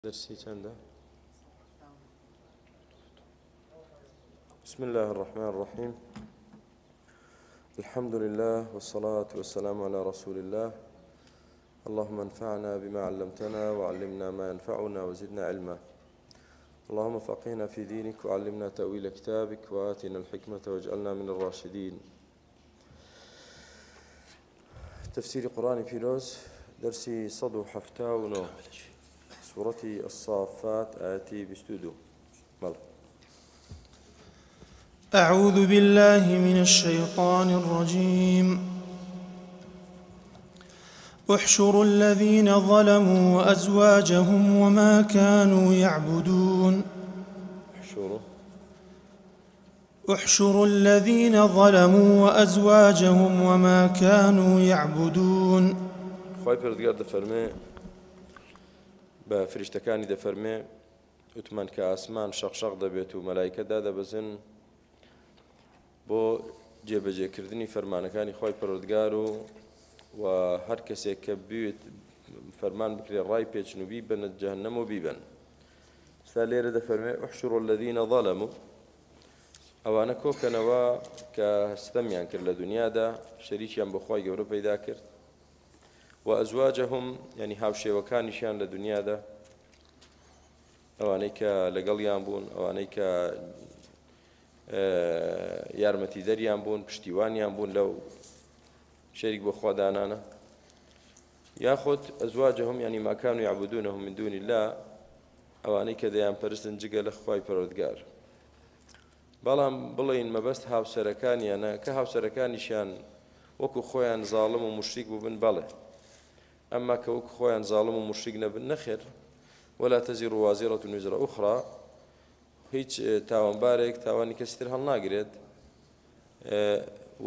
درسي چنده؟ بسم الله الرحمن الرحيم. الحمد لله والصلاة والسلام على رسول الله. اللهم انفعنا بما علمتنا وعلمنا ما ينفعنا وزدنا علما. اللهم فقهنا في دينك وعلمنا تأويل كتابك وآتنا الحكمة واجعلنا من الراشدين. تفسير قرآن فيروز درسي صدو حفتاونو سورة الصافات آياتي بستودو مال. أعوذ بالله من الشيطان الرجيم. احشروا الذين ظلموا وأزواجهم وما كانوا يعبدون. احشروا الذين ظلموا وأزواجهم وما كانوا يعبدون. خواهي پردگار دفرمي بفرشتكاني دفرمي وتمان كاسمان شقشق دبيت وملائكة دابزن بۆ جێبەجێکردنی فەرمانەکانی خۆی پەروەردگار و هەر کەسێک کە بوێت فەرمان بکرێت ڕای پێچن و بیبەنە جەهەنەم و بیبەن. ستا لێرە دەفەرمێ احشروا الذين ظلموا ئەوانە کۆکەنەوە کە ستەمیان کرد لە دنیادا شەریکیان بە خۆی گەورە پەیدا کرد و ئەزواجەهم یعنی هاوشێوەکانیشیان لە دنیادا ئەوانەی کە لەگەڵیان بوون ئەوانەی کە یارمەتی دەریان بوون پشتیوانیان بوون لەو شەریک بۆ خوادانانە یاخود ئەزواجەهم یعنی ما كانوا يعبدونهم من دون الله ئەوانەی کە دەیان پەرستن جگە لە خوای پەروەردگار. بەڵام بڵێن مەبەست هاوسەرەکانیانە کە هاوسەرەکانیشیان وەکو خۆیان زاڵم و مشریک بووبن بەڵێ، ئەمما کە وەکو خۆیان زاڵم و مشریک نەبن نەخێر. ولا تزر وازرة وزر أخرى هیچ تاوانبارێک تاوانی کەستر هەڵناگرێت و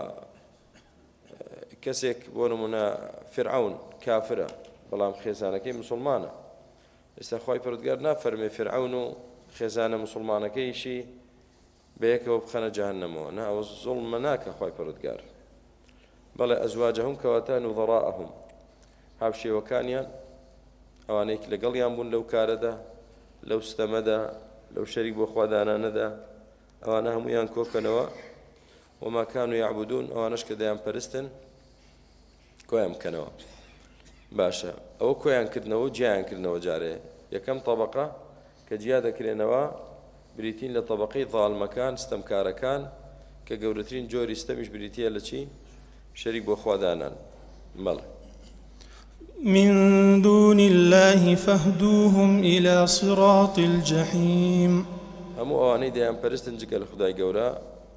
کەسێک بۆ نمونە فرعون کافرە بەڵام خێزانەکەی مسلمانە. ئێستا خوای پەروەردگار نافەرمێ فرعون و خێزانە مسلمانەکەیشی بەیەکەوە بخەنە جەهەنەمەوە، نا ئەوە زوڵمە ناکە خوای پەروەردگار. بەڵێ ئەزواجەهم کەواتە نوذەڕاءەهم هاوشێوەکانیان ئەوانەی لەگەڵیان بوون لەو کارەدا لەو ستەمەدا لەو شەریک بۆ خوادانانەدا ئەوانە هەموویان کۆکەنەوە وما كانوا يعبدون ئەوانەش کە دەیان پەرستن کۆیان بکەنەوە. باشە ئەوە کۆیان کردنەوە و جیایان کردنەوە جارێ یەکەم تەبەقە کە جیا دەکرێنەوە بریتین لە تەبەقەی ظالمەکان ستەمکارەکان کە گەورەترین جۆری ستەمیش بریتیە لە چی؟ شەریک بۆ خوادانان. مەڵێ من دون الله فاهدوهم إلى صراط الجحيم. هەموو ئەوانەی دەیان پەرستن جگە لە خودای گەورە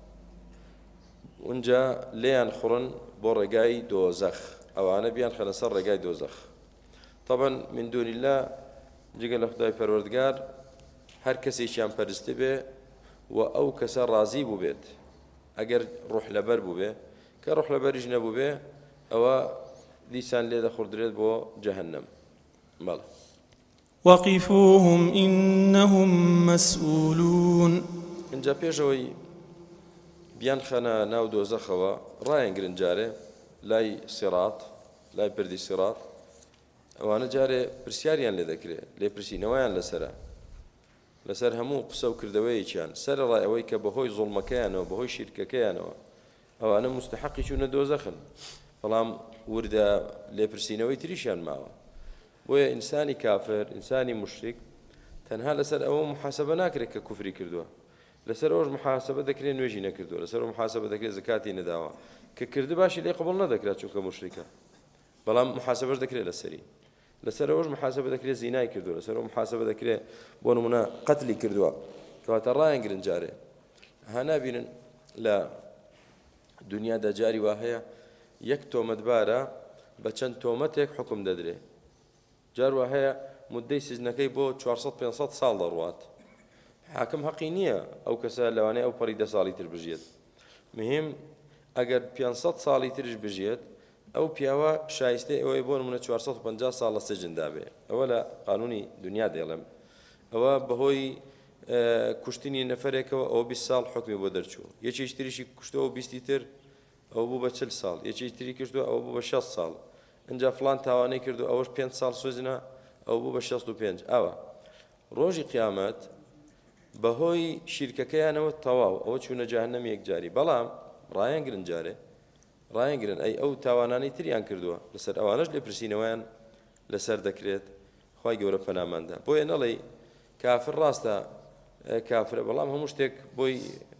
اونجا لێیان خوڕن بۆ ڕێگای دۆزەخ، ئەوانە بیان خەنە سەر ڕێگای دۆزەخ. طبعا من دون الله جگە لە خودای پەروەردگار هەر کەسێکیان پەرستی بێ و ئەو کەسە ڕازی بوو بێت ئەگەر ڕوح لەبەر بوو بێ کە ڕوح لەبەریش نەبوو بێ ئەوە دیسان لێ دەخوردرێت بۆ جەهەنەم. بەڵێ وقفوهم إنهم مسؤولون. اینجا پێشەوەی بیان خەنە ناو دۆزەخەوە ڕایەنگرن جارێ لای سیڕات لای پردی سیڕات ئەوانە جارێ پرسیاریان لێ دەکرێت لێپرسینەوەیان لەسەر هەموو قسە و کردەوەیەکیان سەر ڕای ئەوەی کە بەهۆی زوڵمەکەیانەوە بەهۆی شیرکەکەیانەوە ئەوانە مستحەقی چوونە دۆزەخن، بەڵام وردە لێپرسینەوەی تریشیان ماوە. بۆیە ئینسانی کافر ئینسانی مشریک تەنها لەسەر ئەوە محاسبە ناکرێت کە کوفری کردووە، لەسەر ئەوش محاسبە دەکرێت نوێژی نەکردووە، لەسەر محاسبە دەکرێت زەکاتی نەداوە کە کردو باشی لێ قبوڵ نەدەکرێت چونکە مشریکە، بەڵام محاسبەش دەکرێت لەسەری. لەسەر ئەوش محاسبە دەکرێت زینای کردووە، لەسەر ئەو محاسبە دەکرێت بۆ نمونە قەتلی کردووە. کەواتە ڕایەنگرن جارێ ها نابینن لە دنیادا جاری وا هەیە یەک تۆمەتبارە بە چەند تۆمەتێک حکم دەدرێت. جاروا هەیە مدەی سزنەکەی بۆ 400-500 ساڵ دەڕوات، حاکم حەقی نییە ئەو کەسە لەوانەیە ئەو پەڕی 10 ساڵی تر بژێت. مهم ئەگەر 500 ساڵی ترش بژێت ئەو پیاوە شایستەی ئەوەی بۆ نمونە 450 ساڵ لە سجندا بێ. ئەوە لە قانونی دنیا دێڵێم. ئەوە بەهۆی کوشتنی نەفەرێکەوە ئەو 20 ساڵ حکمی بۆ دەرچوو، یەکێک تریشی کوشتەوە 20 تر ئەو بوو بە 40 ساڵ، یەکێک تری کردووە ئەو بوو بە 60 ساڵ. ئەنجا فڵان تاوانەی کردو ئەوەش 5 ساڵ سوزنە ئەو بوو بە 65 ئەوە ڕۆژی قیامەت بەهۆی شیرکەکەیانەوە تەواو ئەوە چوونە جەهەنەم یەکجاری بەڵام ڕایەنگرن جارێ ڕایەنگرن ئەی ئەو تاوانانەی تریان کردووە لەسەر ئەوانەش لێپرسینەوەیان لەسەر دەکرێت خی گەورە پەناماندا بۆیە نەڵێ کافر ڕاستە کافرە بەڵام هەموو شتێک بۆی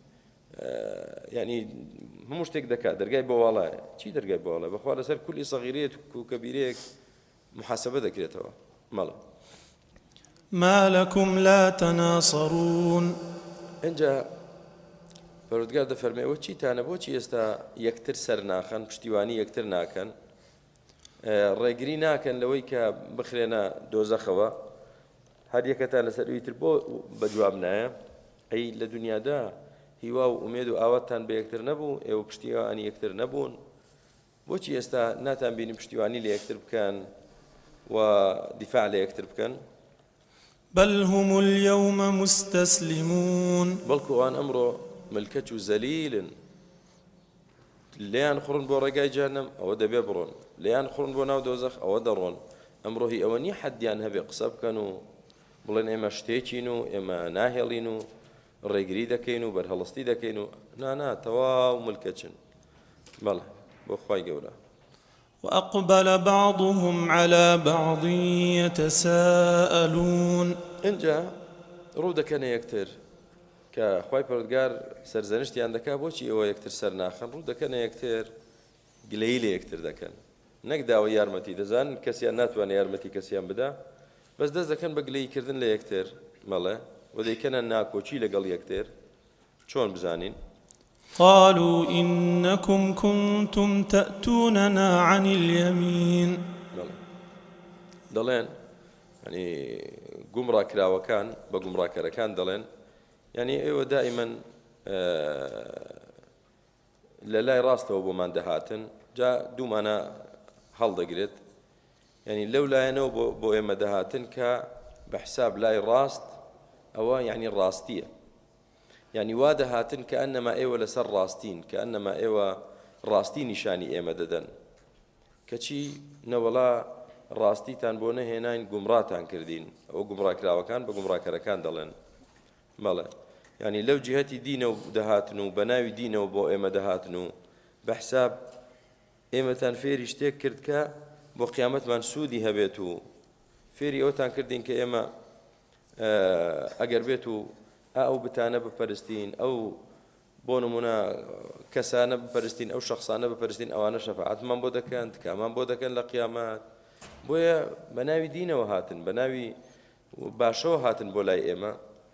ینی هەموو شتێک دەکات دەرگای بۆواڵایە چی دەرگای بۆواڵە بەخوا لەسەر کولی سەغیرەیەک و کەبیرەیەک محاسبە دەکرێتەوە مەڵە ما لكم لا تناصرون اینجا پەروەردگار دەفەرمێەوە چیتانە بۆچی ئێستا یەکتر سەر ناخەن پشتیوانی یەکتر ناکەن ڕێگری ناکەن لەوەی کە بخرێنە دۆزەخەوە هەر یەکەتان لەسەر ئیتر بۆ بەجواب نایە ئەی لە دنیادا هیوا و ئومێد و ئاواتان بە یەکتر نەبوو ئێوە پشتیوانی یەکتر نەبوون بۆچی ئێستا ناتان بینی پشتیوانی لە یەکتر بکەن و دیفاع لە یەکتر بکەن بل هم اليوم مستسلمون بەڵکو ئەوان ئەمڕۆ ملکەچ و زەلیلن لیان خوڕن بۆ ڕێگای جەهەنەم ئەوە دەبێ بڕۆن لیان خوڕن بۆ ناو دۆزەخ ئەوە دەڕۆن ئەمڕۆ هی ئەوە نییە حەدیان هەبێ قسە بکەن و بڵێن ئێمە شتێکین و ئێمە ناهێڵین و ڕێگری دەکەین و بەرهەڵستی دەکەین و نا تەواو ملکەچن بەڵێ بۆ خوای گەورە وأقبل بعضهم على بعض يتساءلون اینجا ڕوو دەکەنە یەکتر کە خوای پەروەردگار سەرزەنشتیان دەکات بۆچی ئەوە یەکتر سەر ناخەن ڕوو دەکەنە یەکتر گلەیی لە یەکتر دەکەن نەک داوای یارمەتی دەزان کەسیان ناتوانێت یارمەتی کەسیان بدا بەس دەست دەکەن بە گلەیکردن لە یەکتر مەڵێ و دەیکەنە ناکۆچی لەگەڵ یەکتر چۆن بزانین قالوا إنكم كنتم تأتوننا عن اليمين دەڵێن ینی گومڕاکراوەکان بە گومڕاکەرەکان دەڵێن ینی ئێوە دائیمەن لە لای ڕاستەوە بۆمان دەهاتن جا دوومانە هەڵدەگرێت ینی لەو لایەنەوە بۆ ئێمە دەهاتن کە بە حساب لای ڕاست ئەوە یعنی ڕاستیە یعنی وا دەهاتن کە ئەنەما ئێوە لەسەر ڕاستین کە ئەنەما ئێوە ڕاستی نیشانی ئێمە دەدەن کەچی نەوەڵا ڕاستیتان بۆ نەهێناین گومڕاتان کردین ئەوە گومڕاکراوەکان بە گومڕاکەرەکان دەڵێن مەڵێ ینی لەو جیهەتی دینە و دەهاتن و بە ناوی دینەوە بۆ ئێمە دەهاتن و بە حساب ئێمەتان فێری شتێک کرد کە بۆ قیامەتمان سوودی هەبێت و فێری ئەوتان کردین کە ئێمە ئەگەر بێت و ئەو بتانە بپەرستین ئەو بۆ نمونە کەسانە بپەرستین ئەو شەخصانە بپەرستین ئەوانە شەفاعەتمان بۆ دەکەن تکامان بۆ دەکەن لە قیامەت بۆیە بە ناوی دینەوە هاتن بە ناوی باشەوە هاتن بۆ لای ئێمە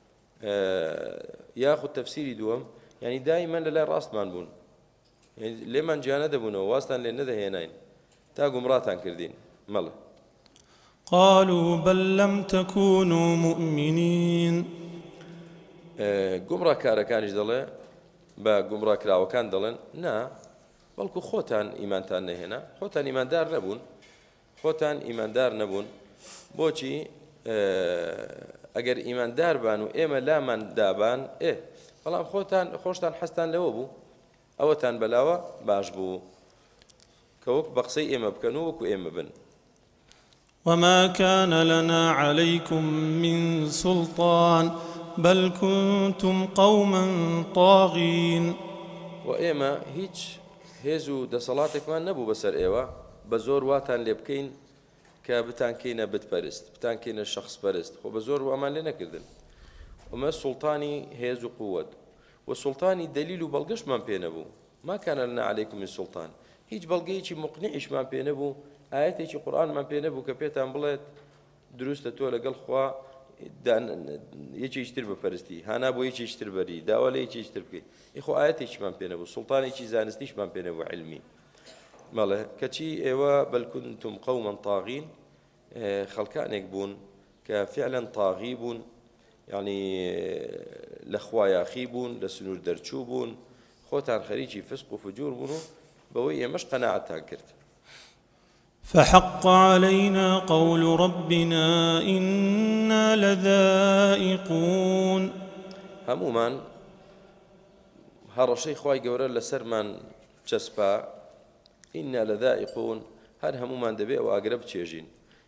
یاخود تەفسیری دووەم ینی دایمەن لە لای ڕاستمان بوون لێمان جیانە دەبوونەوە واستان لێ نەدەهێناین تا گومڕاتان کردین مەڵێ قالوا بل لم تكونوا مؤمنين گومڕاکارەکانیش دەڵێ بە گومڕاکراوەکان دەڵێن نا بەڵکو خۆتان ئیمانتان نەهێنا خۆتان ئیماندار نەبوون خۆتان ئیماندار نەبوون بۆچی ئەگەر ئیماندار بان و ئێمە لامان دابان بەڵام خۆشتان حەستان لەوە بوو ئەوەتان بەلاوە باش بوو کە وەک بە قسەی ئێمە بکەن و وەکو ئێمە بن وما كان لنا عليكم من سلطان بل كنتم قوما طاغين وإما هیچ هێز و دەسەڵاتێکمان نەبوو بەسەر ئێوە بە زۆر واتان لێ بکەین کە بتانکەینە بتپەرست بتانکەینە شخص پەرست خۆ بە زۆر وامان لێ نەکردن ومە سوڵتانی هێز و قووەت و سوڵتانی دەلیل و بەڵگەشمان پێ نەبوو ما كان لنا عليكم من سلطان هیچ بەڵگەیەکی مقنعیشمان پێ نەبوو ئاەتێکی قورئانمان پێ نەبوو کە پێتان بڵێت دروستە تۆ لەگەڵ خوا یەکێکتر بپەرستی هانا بۆ یەکێکتر بەری داوا لە یەکێکتر بکەیت ئیخۆ ئاەتێکیمان پێ نەبوو سوڵتانێکی زانستیشمان پێ نەبوو علمی مەڵێ کەچی ئێوە بەل كنتم قوما طاغین خەڵکانێک بوون کە فعلا طاغی بوون یعنی لە خوا یاخی بوون لە سنوور دەرچوو بوون خۆتان خەریکی فسق و فجور بوون و بەوەی ئێمەش قەناعەتان کرد فحق علينا قول ربنا إنا لذائقون هەمومان هەڕەشەی خوای گەورە لەسەرمان چەسپا ئیننا لەذائقون هەر هەمومان دەبێ ئەو ئاگرە بچێژین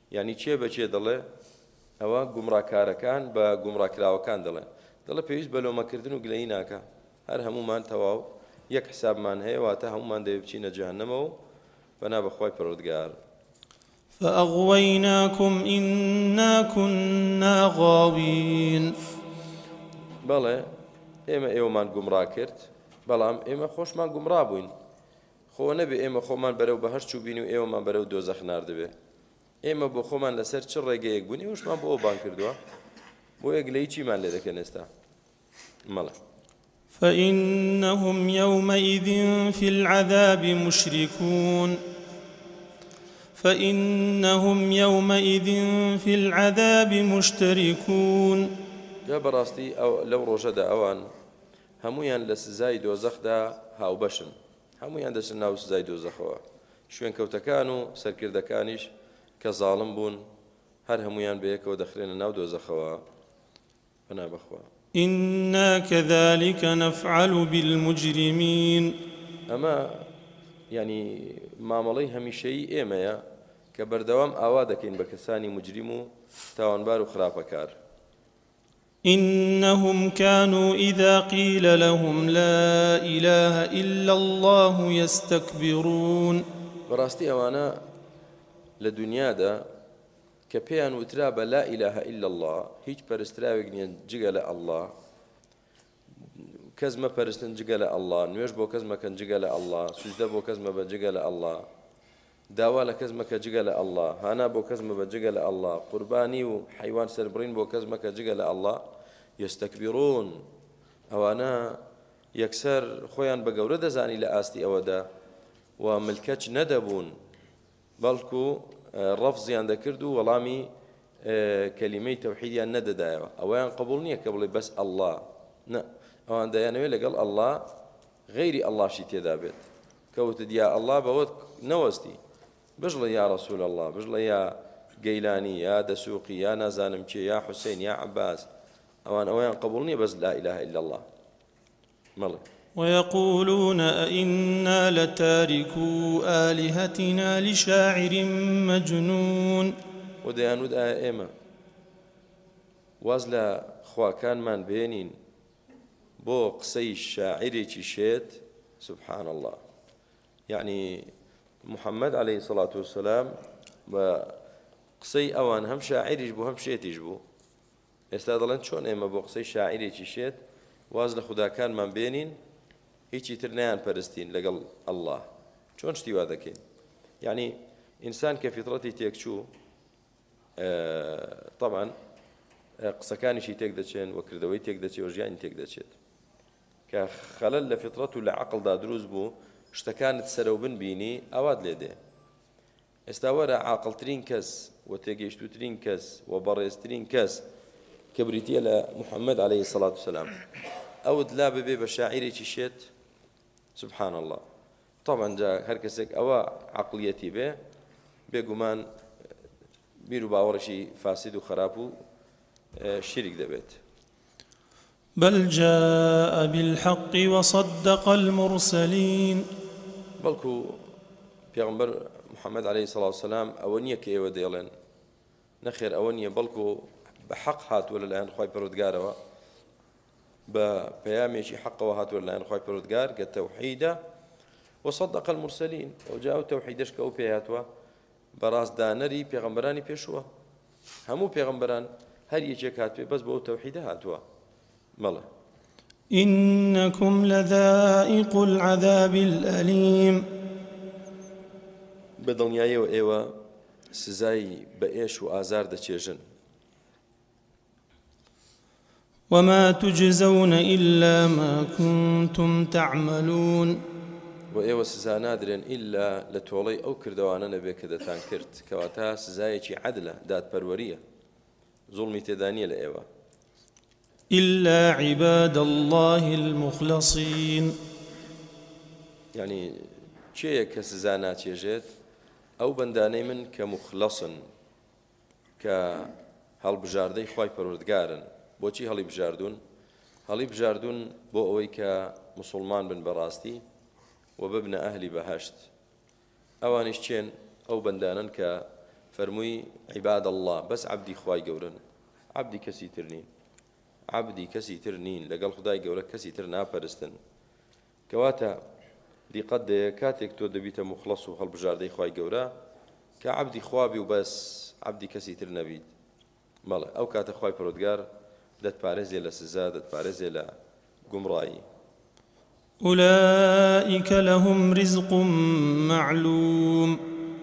یعنی چێ بەچێ دەڵێ ئەوە گومڕاکارەکان بە گومڕاکراوەکان دەڵێ پێویست بەلۆمەکردن و گلەیی ناکە هەر هەمومان تەواو یەک حسابمان هەیە واتە هەمومان دەبێ بچینە جەهەنەمەوە و بەنا بەخوای پەروەردگار فأغويناكم إنا كنا غاوين بەڵێ ئێمە ئێوەمان گومڕا کرد بەڵام ئێمە خۆشمان گومڕا بووین خۆ نەبێ ئێمە خۆمان بەرەو بەهەشت چوو بین و ئێوەمان بەرەو دۆزەخ ناردبێ ئێمە بۆ خۆمان لەسەر چ ڕێگەیەک بوون ئێوەشمان بۆ ئەوبان کردووە بۆ یەکلەی چیمان لێ دەکەن ئێستا مەڵێ فإنهم يومئذ في العذاب مشركون فإنهم يومئذ في العذاب مشتركون جا بەڕاستی لەو ڕۆژەدا ئەوان هەمویان لە سزای دۆزەخدا هاوبەشن هەمویان دەچن ناو سزای دۆزەخەوە شوێنکەوتەکان و سەرکردەکانیش کە زاڵم بوون هەر هەمویان بەیەکەوە دەخرێنە ناو دۆزەخەوە بەنا بەخوا إنا كذلك نفعل بالمجرمين ئەمە ینی مامەڵەی هەمیشەیی ئێمەیە کە بەردەوام ئاوا دەکەین بە کەسانی مجرم و تاوانبار و خراپەکار إنهم كانوا إذا قيل لهم لا إله إلا الله يستكبرون بەڕاستی ئەوانە لە دنیادا کە پێیان وترا بە لا إله إلا الله هیچ پەرستراوێک نییە جگە لە ئەڵڵا کەس مەپەرستن جگە لە ئەڵڵا نوێژ بۆ کەس مەکەن جگە لە ئەڵڵا سوجدە بۆ کەس مەبە جگە لە ئەڵڵا داوا لە کەس مەکە جگە لە ئەڵڵا هانا بۆ کەس مەبە جگە لە ئەڵڵا قوربانی و حیوان سەربڕین بۆ کەس مەکە جگە لە ئەڵڵا یەستەکبیرۆن ئەوانە یەکسەر خۆیان بە گەورە دەزانی لە ئاستی ئەوەدا و ملکەچ نەدەبوون بەڵکو ڕەفزیان دەکرد و وەڵامی کەلیمەی تەوحیدیان نەدەدایەوە ئەوەیان قبول نییە کە بڵێ بەس ئەڵڵا نە ئەوان دەیانەوێت لەگەڵ ئەڵڵا غەیری ئەڵڵاشی تێدا بێت کەوتت یا ئەڵڵا بەوەت نەوەستی بژڵێ یا ڕەسوول ئەڵڵا بژڵێ یا گەیلانی یا دەسوقی یا نازانم چێ یا حوسێن یا عەباس ئەوان ئەوەیان قبول نییە بەس لا إله إلا الله مەڵێ ويقولون أئنا لتاركو آلهتنا لشاعر مجنون ودەیانوت ئایا ئێمە واز لە خواکانمان بێنین بۆ قسەی شاعرێکی شێت سبحان الله يعني محمد عليه الصلاة والسلام بە قسەی ئەوان هەم شاعریش بوو هەم شێتیش بوو ئێستا دەڵێن چۆن ئێمە بۆ قسەی شاعرێکی شێت واز لە خوداکانمان بێنین هیچی تر نیان پەرستین لەگەڵ ئەڵڵا چۆن شتی وا دەکەین یعنی ئینسان کە فیتڕەتی تێکچوو طبعا قسەکانیشی تێک دەچێن و کردەوەی تێک دەچێت و ژیانی تێک دەچێت کە خەلەل لە فیتڕەت و لە عەقڵدا دروست بوو شتەکانت سەرەو بنبینی ئاوات لێ دێ ئێستا وەرە عاقڵترین کەس و تێگەیشتووترین کەس و بەڕێزترین کەس کە بریتیە لە محەممەد عليه الصلاة والسلام ئەوت لا ببێ بە شاعیرێکی شێت سبحان الله طبعا جا هەر کەسێک ئەوە عەقڵیەتی بێ بێگومان بیر و باوەڕشی فاسد و خراپ و شیرک دەبێت بل جاء بالحق وصدق المرسلين بەڵکو پێغەمبەر محەممەد عليه الصلاة والسلام ئەوە نییە کە ئێوە دێڵێن نەخێر ئەوە نییە بەڵکو بە حەق هاتووە لەلایەن خوای پەروەردگارەوە بە پەیامێکی حەقەوە هاتووە لەلایەن خوای پەروەردگار کە تەوحیدە وصدق المرسلين وجاء توحيدش كأو بياتوا براس دانري پیغمبراني پیشوا همو پیغمبران هر يجيك هات بس بو توحيد هاتوا ملا إنكم لذائق العذاب الأليم بدنياي و ايوا سزاي بأيش وآزار دچيجن وما تجزون إلا ما كنتم تعملون و ئێوە سزا نادرێن ئیلا لە تۆڵەی ئەو کردەوانە نەبێ کە دەتان کرد کەواتە سزایەکی عەدلە دادپەروەریە زوڵمی تێدا نییە لە ئێوە إلا عباد الله المخلصين یعنی چێیە کە سزا ناچێژێت ئەو بەندانەی من کە مخلەسن کە هەڵبژاردەی خوای پەروەردگارن بۆچی هەڵی بژاردوون هەڵی بژاردوون بۆ ئەوەی کە موسڵمان بن بەڕاستی وببن أهل بهشت أوانش چين أو بندانن فەرمووی عیباد الله بەس عەبدی خوای گەورن عەبدی کەسی تر نین عەبدی کەسی تر نین لەگەڵ خودای گەورە کەسی تر ناپەرستن کەواتە دیقەت دەیە کاتێک تۆ دەبیتە موخلەص و هەڵبژاردەی خوای گەورە کە عەبدی خوابی و بەس عەبدی کەسی تر نەبیت بەڵێ ئەو کاتە خوای پەروەردگار دەتپارێزێ لە سزا دەتپارێزێ لە گومڕایی أولئك لهم رزق معلوم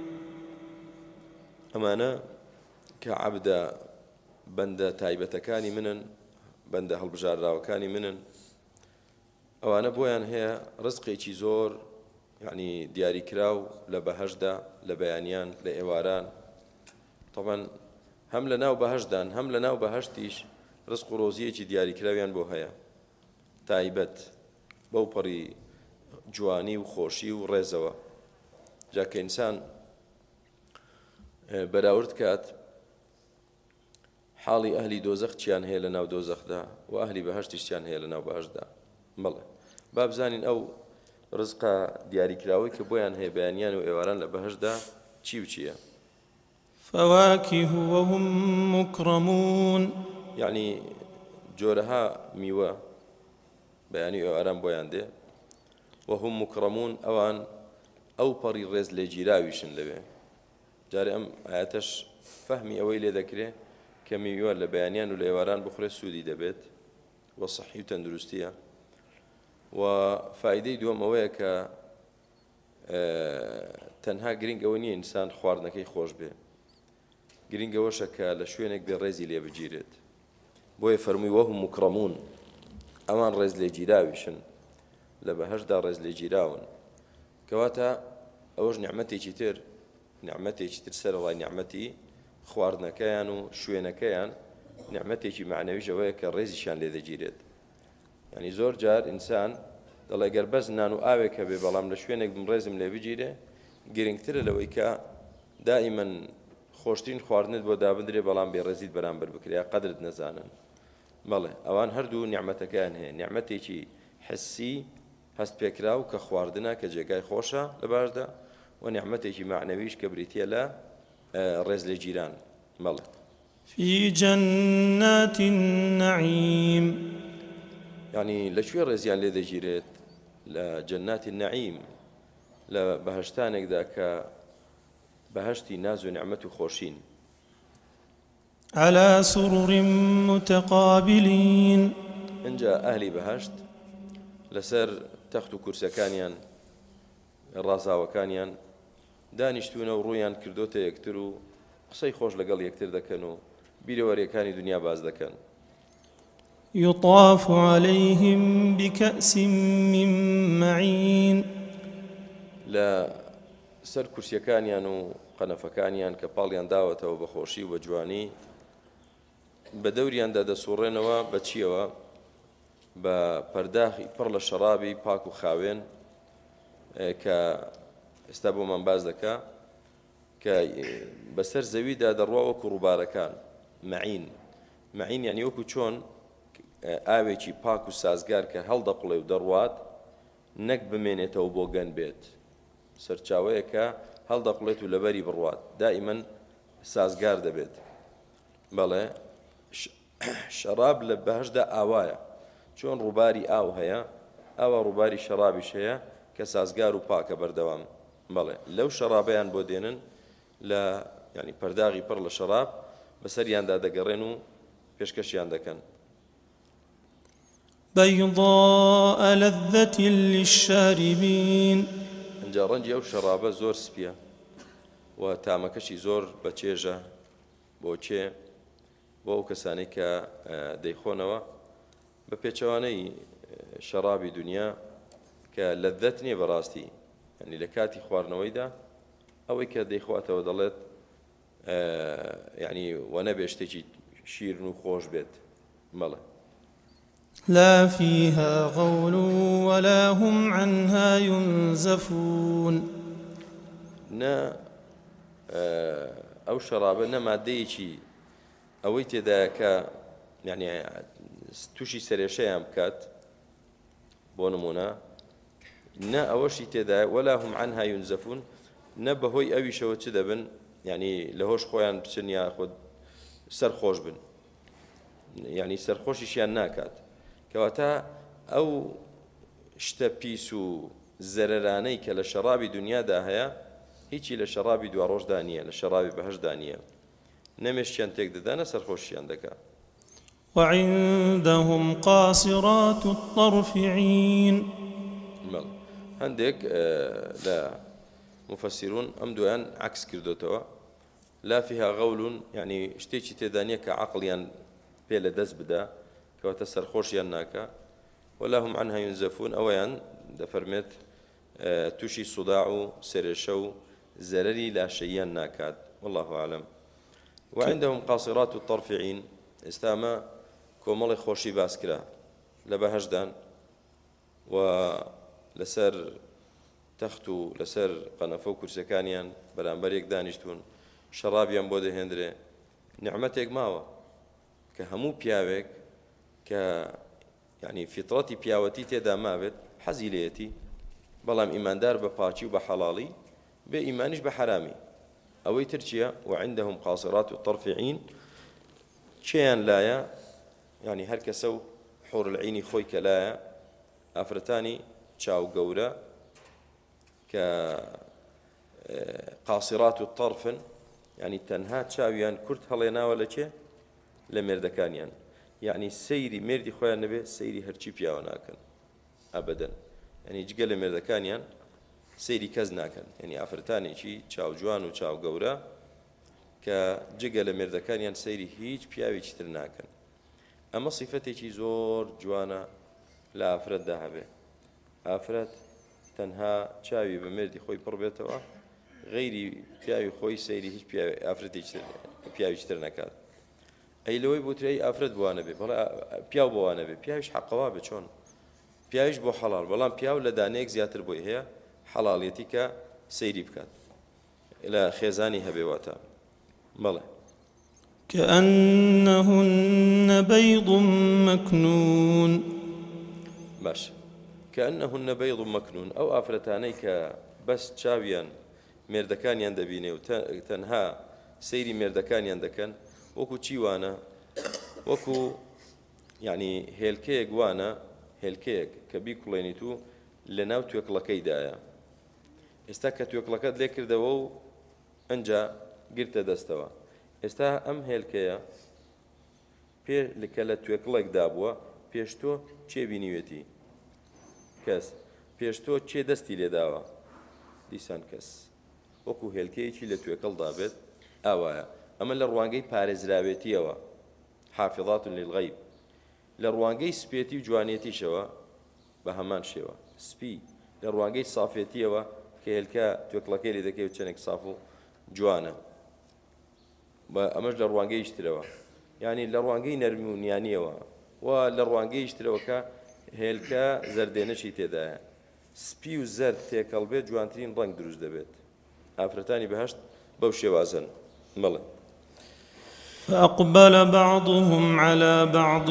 ئەمانە کە عەبدە بەندە تایبەتەکانی منن بەندە هەڵبژاردراوەکانی منن ئەوانە بۆیان هەیە ڕزقێکی زۆر یعنی دیاریکراو لە بەهەشدا لە بەیانیان لە ئێواران طبعاً هەم لە ناو بەهەشدان هەم لە ناو بەهەشتیش ڕزق و ڕۆزیەکی دیاریکراویان بۆ هەیە تایبەت بەو پەڕی جوانی و خۆشی و ڕێزەوە جا کە ئینسان بەراورد کات حاڵی ئەهلی دۆزەخ چیان هەیە لە ناو دۆزەخدا و ئەهلی بەهەشتیش چیان هەیە لە ناو بەهەشتدا بەڵێ با بزانین ئەو ڕزقە دیاریکراوەی کە بۆیان هەیە بەیانیان و ئێواران لە بەهەشتدا چی و چییە فواكه وهم مكرمون یعنی جۆرەها میوە بەیانی ئێواران بۆیان دێ وهم مكرمون ئەوان ئەو پەڕی ڕێز لێگیراویشن لەوێ جارێ ئەم ئاەتەش فەهمی ئەوەی لێ دەکرێت کە میوە لە بەیانیان و لە ئێواران بخورێ سوودی دەبێت وە سەحی و تەندروستیە و فایدەی دووەم ئەوەیە کە تەنها گرنگ ئەوە نییە ئینسان خواردنەکەی خۆش بێ گرنگ ئەوەشە کە لە شوێنێک بێ ڕێزی لێ بگیرێت بۆیە فەرمووی وەهم مکڕەمون ئەوان ڕێز لێگیراویشن لە بەهەشدا ڕێز لێگیراون کەواتە ئەوەش نیعمەتێکی تر نیعمەتێکی تر سەرەڕای نیعمەتی خواردنەکەیان و شوێنەکەیان نیعمەتێکی معنەویش ئەوەیە کە ڕێزیشان لێ دەگیرێت یعنی زۆر جار ئینسان دەڵێ گەر بەس نان و ئاوێک هەبێ بەڵام لە شوێنێک ڕێزم لێ بگیرێ گرنگترە لەوەی کە دائیمەن خۆشترین خواردنت بۆ دابدرێ بەڵام بێڕێزیت بەرامبەر بکرێ قەدرت نەزانن بەڵێ ئەوان هەردوو نیعمەتەکەیان هەیە نیعمەتێکی حسی هەست پێکراو کە خواردنە کە جێگای خۆشە لە باشدا و نیعمەتێکی معنەویش کە بریتیە لە ڕێز لێگیران بەڵێ في جنات النعيم یعنی لەکوێ ڕێزیان لێ دەگیرێت لە جەناتی النعیم لە بەهەشتانێکدا کە بەهەشتی ناز و نیعمەت و خۆشین على سرر متقابلين اینجا ئەهلی بەهەشت لەسەر تەخت و کورسەکانیان ڕازاوەکانیان دانیشتوونە و ڕوویان کردوتە یەکتر و قسەی خۆش لەگەڵ یەکتر دەکەن و بیرەوەریەکانی دنیا باز دەکەن يطاف عليهم بكأس من معين لە سەر کورسیەکانیان و قەنەفەکانیان کە پاڵیان داوەتەوە بە خۆشی و بە جوانی بە دەوریاندا دەسوڕێنەوە بە چیەوە بە پەرداخی پڕ لە شەرابی پاک و خاوێن کە ئێستا بۆمان باز دەکا کە بەسەر زەویدا دەڕوا وەکو ڕووبارەکان مەعین یعنی وەکو چۆن ئاوێکی پاک و سازگار کە هەڵدەقڵێ و دەڕوات نەک بمێنێتەوە بۆ گەن بێت سەرچاوەیە کە هەڵدەقڵێت و لەبەری بڕوات دائیمەن سازگار دەبێت بەڵێ شەراب لە بەهەشدا ئاوایە چۆن ڕووباری ئاو هەیە ئاوا ڕووباری شەرابیش هەیە کە سازگار و پاکە بەردەوام بەڵێ لەو شەرابەیان بۆ دێنن لە ینی پەرداغی پڕ لە شەراب بەسەریاندا دەگەڕێن و پێشکەشیان دەکەن بيضاء لذة للشاربين ئەنجا ڕەنگی ئەو شەرابە زۆر سپیە و تامەکەشی زۆر بەچێژە بۆ چێ بۆ ئەو کەسانی کە دەیخۆنەوە بە پێچەوانەی شەرابی دنیا کە لەذەت نییە بەڕاستی ینی لە کاتی خواردنەوەیدا ئەوەی کە دەیخواتەوە دەڵێت ینی وەنەبێ شتێکی شیرن و خۆش بێت مەڵێ لا فيها غول ولا هم عنها ينزفون نا ئەو شەرابە نە مادەیەکی ئەوەی تێدایە کە یعنی تووشی سەرێشەیان بکات بۆ نمونە نە ئەوەشی تێدایە ولا هم عنها ينزفون نە بەهۆی ئەویشەوە چ دەبن یعنی لەهۆش خۆیان بچن یا خۆ سەرخۆش بن، یعنی سەرخۆشیشیان ناکات، کەواتە ئەو شتە پیس و زەرەرانەی کە لە شەرابی دنیادا هەیە هیچی لە شەرابی دوا ڕۆژدا نییە، لە شەرابی بەهەشدا نییە، نەمێشتیان تێک دەدانە سەرخۆشیان دەکات. وعندهم قاصرات الطرف عين. هەندێک لە مفسرون ئەم دویان عکس کردوتەوە، لا فيها غول، یعنی شتێکی تێدا نییە کە عەقڵیان پێ لە دەست بدا کەواتە سەرخۆشیان ناکە، ولا هم عنها ينزفون، ئەوەیان دەفەرمێت تووشی سوداع و سێرێشە و زەرەری لاشەییان ناکات، والله أعلم. وعندهم قاصرات الطرف عين، ئێستامە کۆمەڵی خۆشی باس کرا لە بەهەشدان و لەسەر تەخت و لەسەر قەنەفە و کورسەکانیان بەرامبەر یەک دانیشتون، شەرابیان بۆ دەهێنرێ، نیعمەتێک ماوە کە هەموو پیاوێک کە یعنی فیتڕەتی پیاوەتی تێدا مابێت حەزی لێتی، بەڵام ئیماندار بە پاچی و بە حەڵاڵی، بێ ئیمانیش بە حرامی. ئەوەی ترچیە وعندهم قاصرات الطرف عين، چیان لایە، یعنی هەر کەسە و حور العینی خۆی کە لایە، ئافرەتانی چاو گەورە کە قاصرات الطرفن، یعنی تەنها چاویان کورت هەڵێناوە لە چێ؟ لە مێردەکانیان، یعنی سەیری مێردی خۆیان نەبێ سەیری هەرچی پیاوە ناکەن ئەبەدەن، یعنی جگە لە مێردەکانیان سەیری کەس ناکەن، یعنی ئافرەتانێکی چاو جوان و چاو گەورە کە جگە لە مێردەکانیان سەیری هیچ پیاوێکی تر ناکەن. ئەمە سیفەتێکی زۆر جوانە لە ئافرەتدا هەبێ، ئافرەت تەنها چاوی بە مێردی خۆی پڕ بێتەوە، غەیری پیاوی خۆی سەیری هیچ ئافرەتێکی پیاویش تر نەکات. ئەی لەوەی بوتری ئافرەت بوانە بێ، بەڵێ پیاو بوانە بێ، پیاویش حەقەوا بێ، چۆن پیاویش بۆ حەڵال، بەڵام پیاو لە دانەیەک زیاتر بۆی هەیە حەڵاڵیەتی کە سەیری بکات لە خێزانی هەبێواتە. بەڵێ كأنهن بيض مكنون. باش كأنهن بيض مكنون، ئەو ئافرەتانەی کە بەس چاویان مێردەکانیان دەبینێ و تەنها سەیری مێردەکانیان دەکەن، وەکو چی وانە؟ وەکو یعنی هێلکەیەک وانە، هێلکەیەک کە بیکوڵێنیت و لە ناو توێکڵەکەیدایە، ئێستا کە توێکڵەکەت لێ کردەوە و ئەنجا گرتە دەستەوە، ئێستا ئەم هێلکەیە پێ کە لە توێکڵێکدا بووە پێشتۆ چێ بینیوێتی؟ کەس. پێشتۆ چێ دەستی لێداوە؟ دیسان کەس. وەکو هێلکەیەکی لە توێکڵدا بێت ئاوایە. ئەمە لە ڕوانگەی پارێزراوێتیەوە، حافظات للغەیب. لە ڕوانگەی سپێتی و جوانێتیشەوە بە هەمان شێوە، سپی لە ڕوانگەی سافێتیەوە کە هێلکە توێکڵەکەی لێ دەکەی و چەندێک ساف و جوانە، ئەمەش لە ڕوانگەی شترەوە، یعنی لە ڕوانگەی نەرمیونیانیەوە و لە ڕوانگەی شترەوە کە هێلکە زەردێنەشی تێدایە. سپی و زەرد تێکەڵ بێت جوانترین ڕەنگ دروست دەبێت. ئافرەتانی بەهەشت بەو شێوازن. بڵێ فأقبل بعضهم على بعض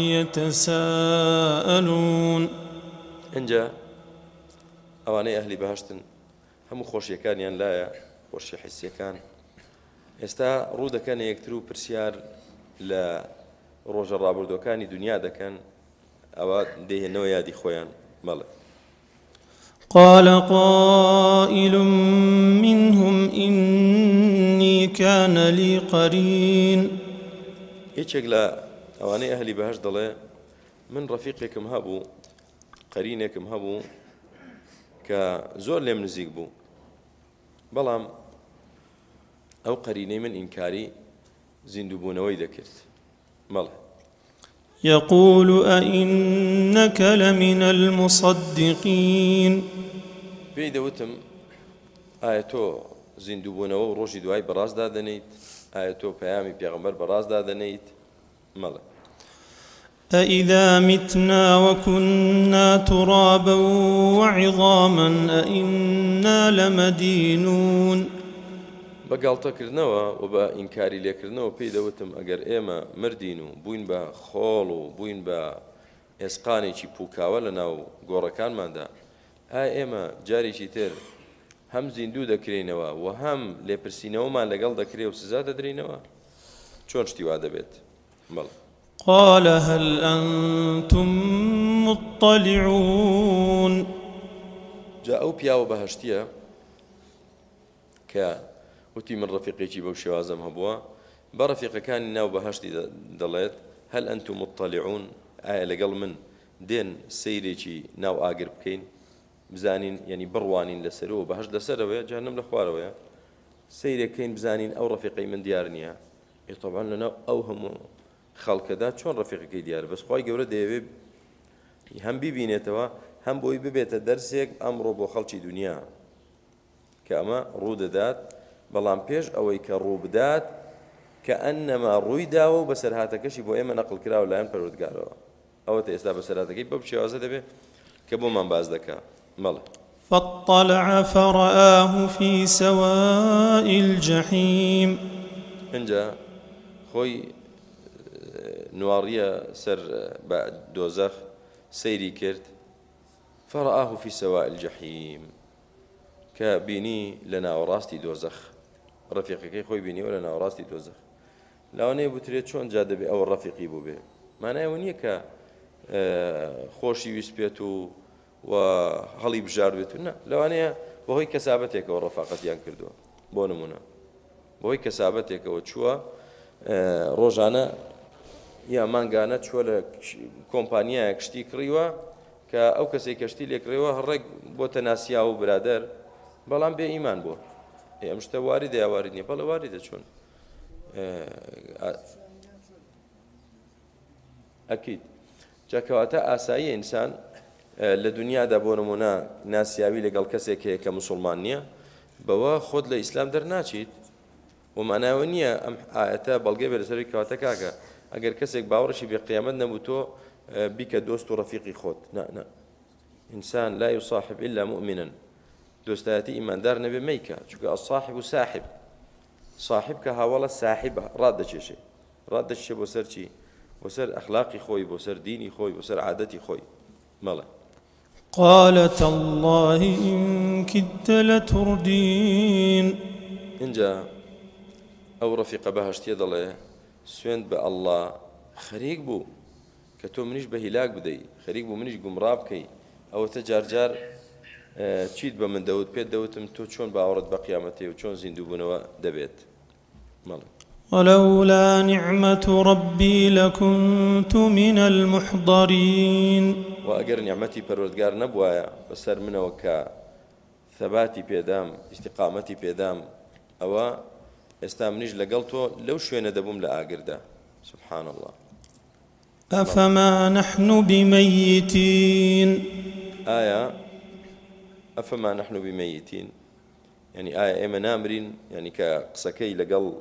يتساءلون. اینجا ئەوانەی ئەهلی بەهەشتن هەموو خۆشیەکانیان لایە، خۆشی حیسیەکان، ئێستا ڕوو دەکەن یەکتر و پرسیار لە ڕۆژە ڕابردوەکانی دنیا دەکەن، ئەوە دەهێنەوە یادی خۆیان. بەڵێ قال قائل منهم إني كان لي قرين. هیچێک لە ئەوانەی ئەهلی بەهەشت دەڵێ من ڕەفیقێکم هەبوو، قەرینێکم هەبوو کە زۆر لێم نزیک بوو، بەڵام ئەو قەرینەی من ئینکاری زیندووبوونەوەی دەکرد. بەڵێ يقول أئنك لمن المصدقين. پێی دەوتم ئایا تۆ زیندووبوونەوە و ڕۆژی دوای بەڕاستدا دەنیت؟ ئایا تۆ پەیامی پێغەمبەر بەڕاستدا دەنیت؟ مەڵێ أإذا متنا وكنا ترابا وعظاما أإنا لمدينون. بەگاڵتەکردنەوە و بە ئینکاری لێکردنەوە پێی دەوتم ئەگەر ئێمە مردین و بووین بە خۆڵ و بووین بە ئێسقانێکی پوکاوە لە ناو گۆڕەکانماندا، ئایا ئێمە جارێکی تر هەم زیندوو دەکرێنەوە و هەم لێپرسینەوەمان لەگەڵ دەکرێ و سزا دەدرێنەوە چۆن شتی وا دەبێت بەڵێ قال هل أنتم مطلعون جا ئەو پیاوە بەهەشتیە کە وتی من ڕەفیقێکی بەو شێوازەم هەبووە بە ڕەفیقەکانی ناو بەهەشتی دەڵێت هەل ئەنتم مطلعون ئایا لەگەڵ من دێن سەیرێکی ناو ئاگر بکەین بزانین یعنی بڕوانین لەسەرەوە بەهەشت لەسەرەوەیە جەهەنەم لە خوارەوەیە سەیرەکەین بزانین ئەو ڕەفیقەی من دیار نییە طبعا لەناو ئەو هەموو خەڵکەدا چۆن ڕەفیقەکەی دیارە بەس خوای گەورە دەیەوێت هەم بیبینێتەوە هەم بۆی ببێتە دەرسێک ئەمڕۆ بۆ خەڵکی دنیا کە ئەمە ڕوو دەدات بەڵام پێش ئەوەی کە ڕوو بدات کە ئەنەما ڕووی داوە و بەسەرهاتەکەشی بۆ ئێمە نەقڵ کراوە لایەن پەروەردگارەوە ئەوەتە ئێستا بەسەرهاتەکەی بەو شێوازە دەبێت کە بۆمان باز دەکات مەڵێ فاطلع فرآه في سواء الجحيم اینجا خۆی نواڕیە سەر دۆزەخ سەیری کرد فرآه في سواء الجحيم کە بینی لە ناوەڕاستی دۆزەخ ڕەفیقەکەی خۆی بینیوە لە ناوەڕاستی دۆزەخ لاوانەیە بوترێت چۆن جا دەبێت ئەوە ڕەفیقی بوو بێ مانایەوە نییە کە خۆشی ویست بێت و هەڵی بژار بێت و نە لەوانەیە بەهۆی کەسابەتێکەوە ڕەفاقەتیان کردووە بۆ نمونە بەهۆی کەسابەتێکەوە چووە ڕۆژانە یا مانگانە چووە لە کۆمپانیایە کشتی کڕیوە کە ئەو کەسێک کەشتی لێکڕێەوە هەڕێک بۆتە ناسیا و برادەر بەڵام بێ ئیمان بووە ئەم شتە واریدە یا وارد نییە بەڵێ واریدە چۆن ئەکید جاکەواتە ئاسایی ئینسان لە دنیادا بۆ نمونە ناسیاوی لەگەڵ کەسێک هەیە کە موسڵمان نییە بەوە خۆت لە ئیسلام دەرناچیت وماناوە نییە ئەم ئاەتە بەڵگەی بێ لەسەری کەواتە کاکە ئەگەر کەسێک باوەڕشی بێ قیامەت نەبوو تۆ بیکە دۆست و ڕەفیقی خۆت نا ئینسان لا يصاحب إلا مؤمنا دۆستایەتی ئیماندار نەبێ مەیکە چونکە الصاحب صاحب صاحب کە هاوڵە ساحبە ڕاددەچێشێ ڕاددەچێ بۆ سەر چی بۆ سەر ئەخلاقی خۆی بۆ سەر دینی خۆی بۆ سەر عادەتی خۆی مەڵێ قال تالله إن كدت لتردين اینجا ئەو ڕەفیقە بەهەشتیە دەڵێ سوێند بە ئەڵڵا خەریک بوو کە تۆ منیش بە هیلاک بدەی خەریک بوو منیش گومڕا بکەی ئەوەتە جارجار چیت بە من دەوت پێت دەوتم تۆ چۆن باوەڕت بە قیامەتێ و چۆن زیندوو بوونەوە دەبێت مەڵێ ولولا نعمة ربي لكنت من المحضرين وأجر نعمتي پروردگار نبوايا بسر منه وكا ثباتي بيدام استقامتي بيدام أو استامنيج لقلتو لو شوية دبوم لآجردا سبحان الله أفما نحن بميتين آية أفما نحن بميتين يعني آية إما نامرين يعني كقسكي لقل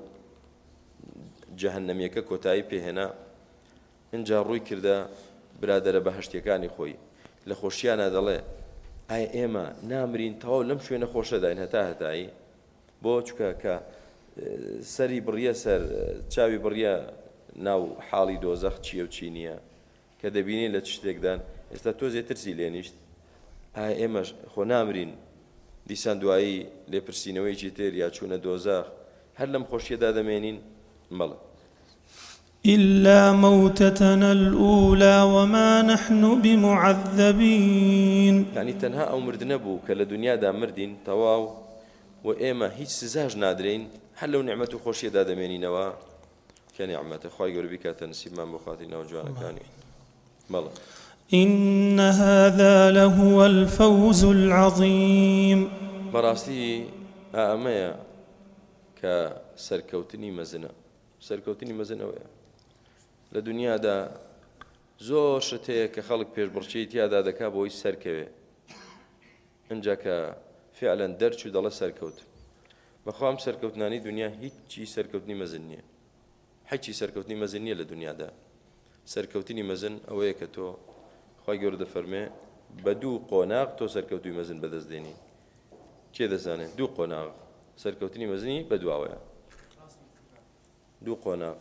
جهنميكا كوتاي بهنا إن جاروي كردا برادر بەهەشتیەکانی خۆی لە خۆشییانە دەڵێ ئایا ئێمە نامرین تەواو لەم شوێنە خۆشە داین هەتایی بۆ چکە کە سەری بڕیە سەر چاوی بڕیە ناو حاڵی دۆزەخ چییە و چی نییە کە دەبینی لە چ شتێکدان ئێستا تۆ زێترسی لێنیشت ئایا ئێمەش خۆ نامرین دیسان دوایی لێپرسینەوەیکی تر یا چوونە دۆزەخ هەر لەم خۆشیەدا دەمێنین مەڵە إلا موتتنا الأولى وما نحن بمعذبين يعني تنها أو مرد نبو كلا دنيا دا مردين تواو وإما هيج سزاج نادرين حلو نعمته خوشية دا دميني نوا كنعمته خواهي قربك تنسيب من بخاتنا وجوانا كاني مالا إن هذا لهو الفوز العظيم براستي أمايا كسركوتني مزنا سركوتني مزنا ويا لدنيا دا زۆر شت هەیە کە خەڵک پێشبڕکێی تیادا دەکا بۆی سەرکەوێ ئەنجا کە فعلەن دەرچوو دەڵێ سەرکەوت بەخوام سەرکەوتنانی دنیا هیچی سەرکەوتنی مەزن نییە هیچی سەرکەوتنی مەزن نییە لە دنیادا سەرکەوتنی مەزن ئەوەیە کە تۆ خوای گەورە دەفەرمێ بە دوو قۆناغ تۆ سەرکەوتوی مەزن بەدەستدێنی کێ دەزانێت دوو قۆناغ سەرکەوتنی مەزنی بەدواوەیە دوو قۆناغ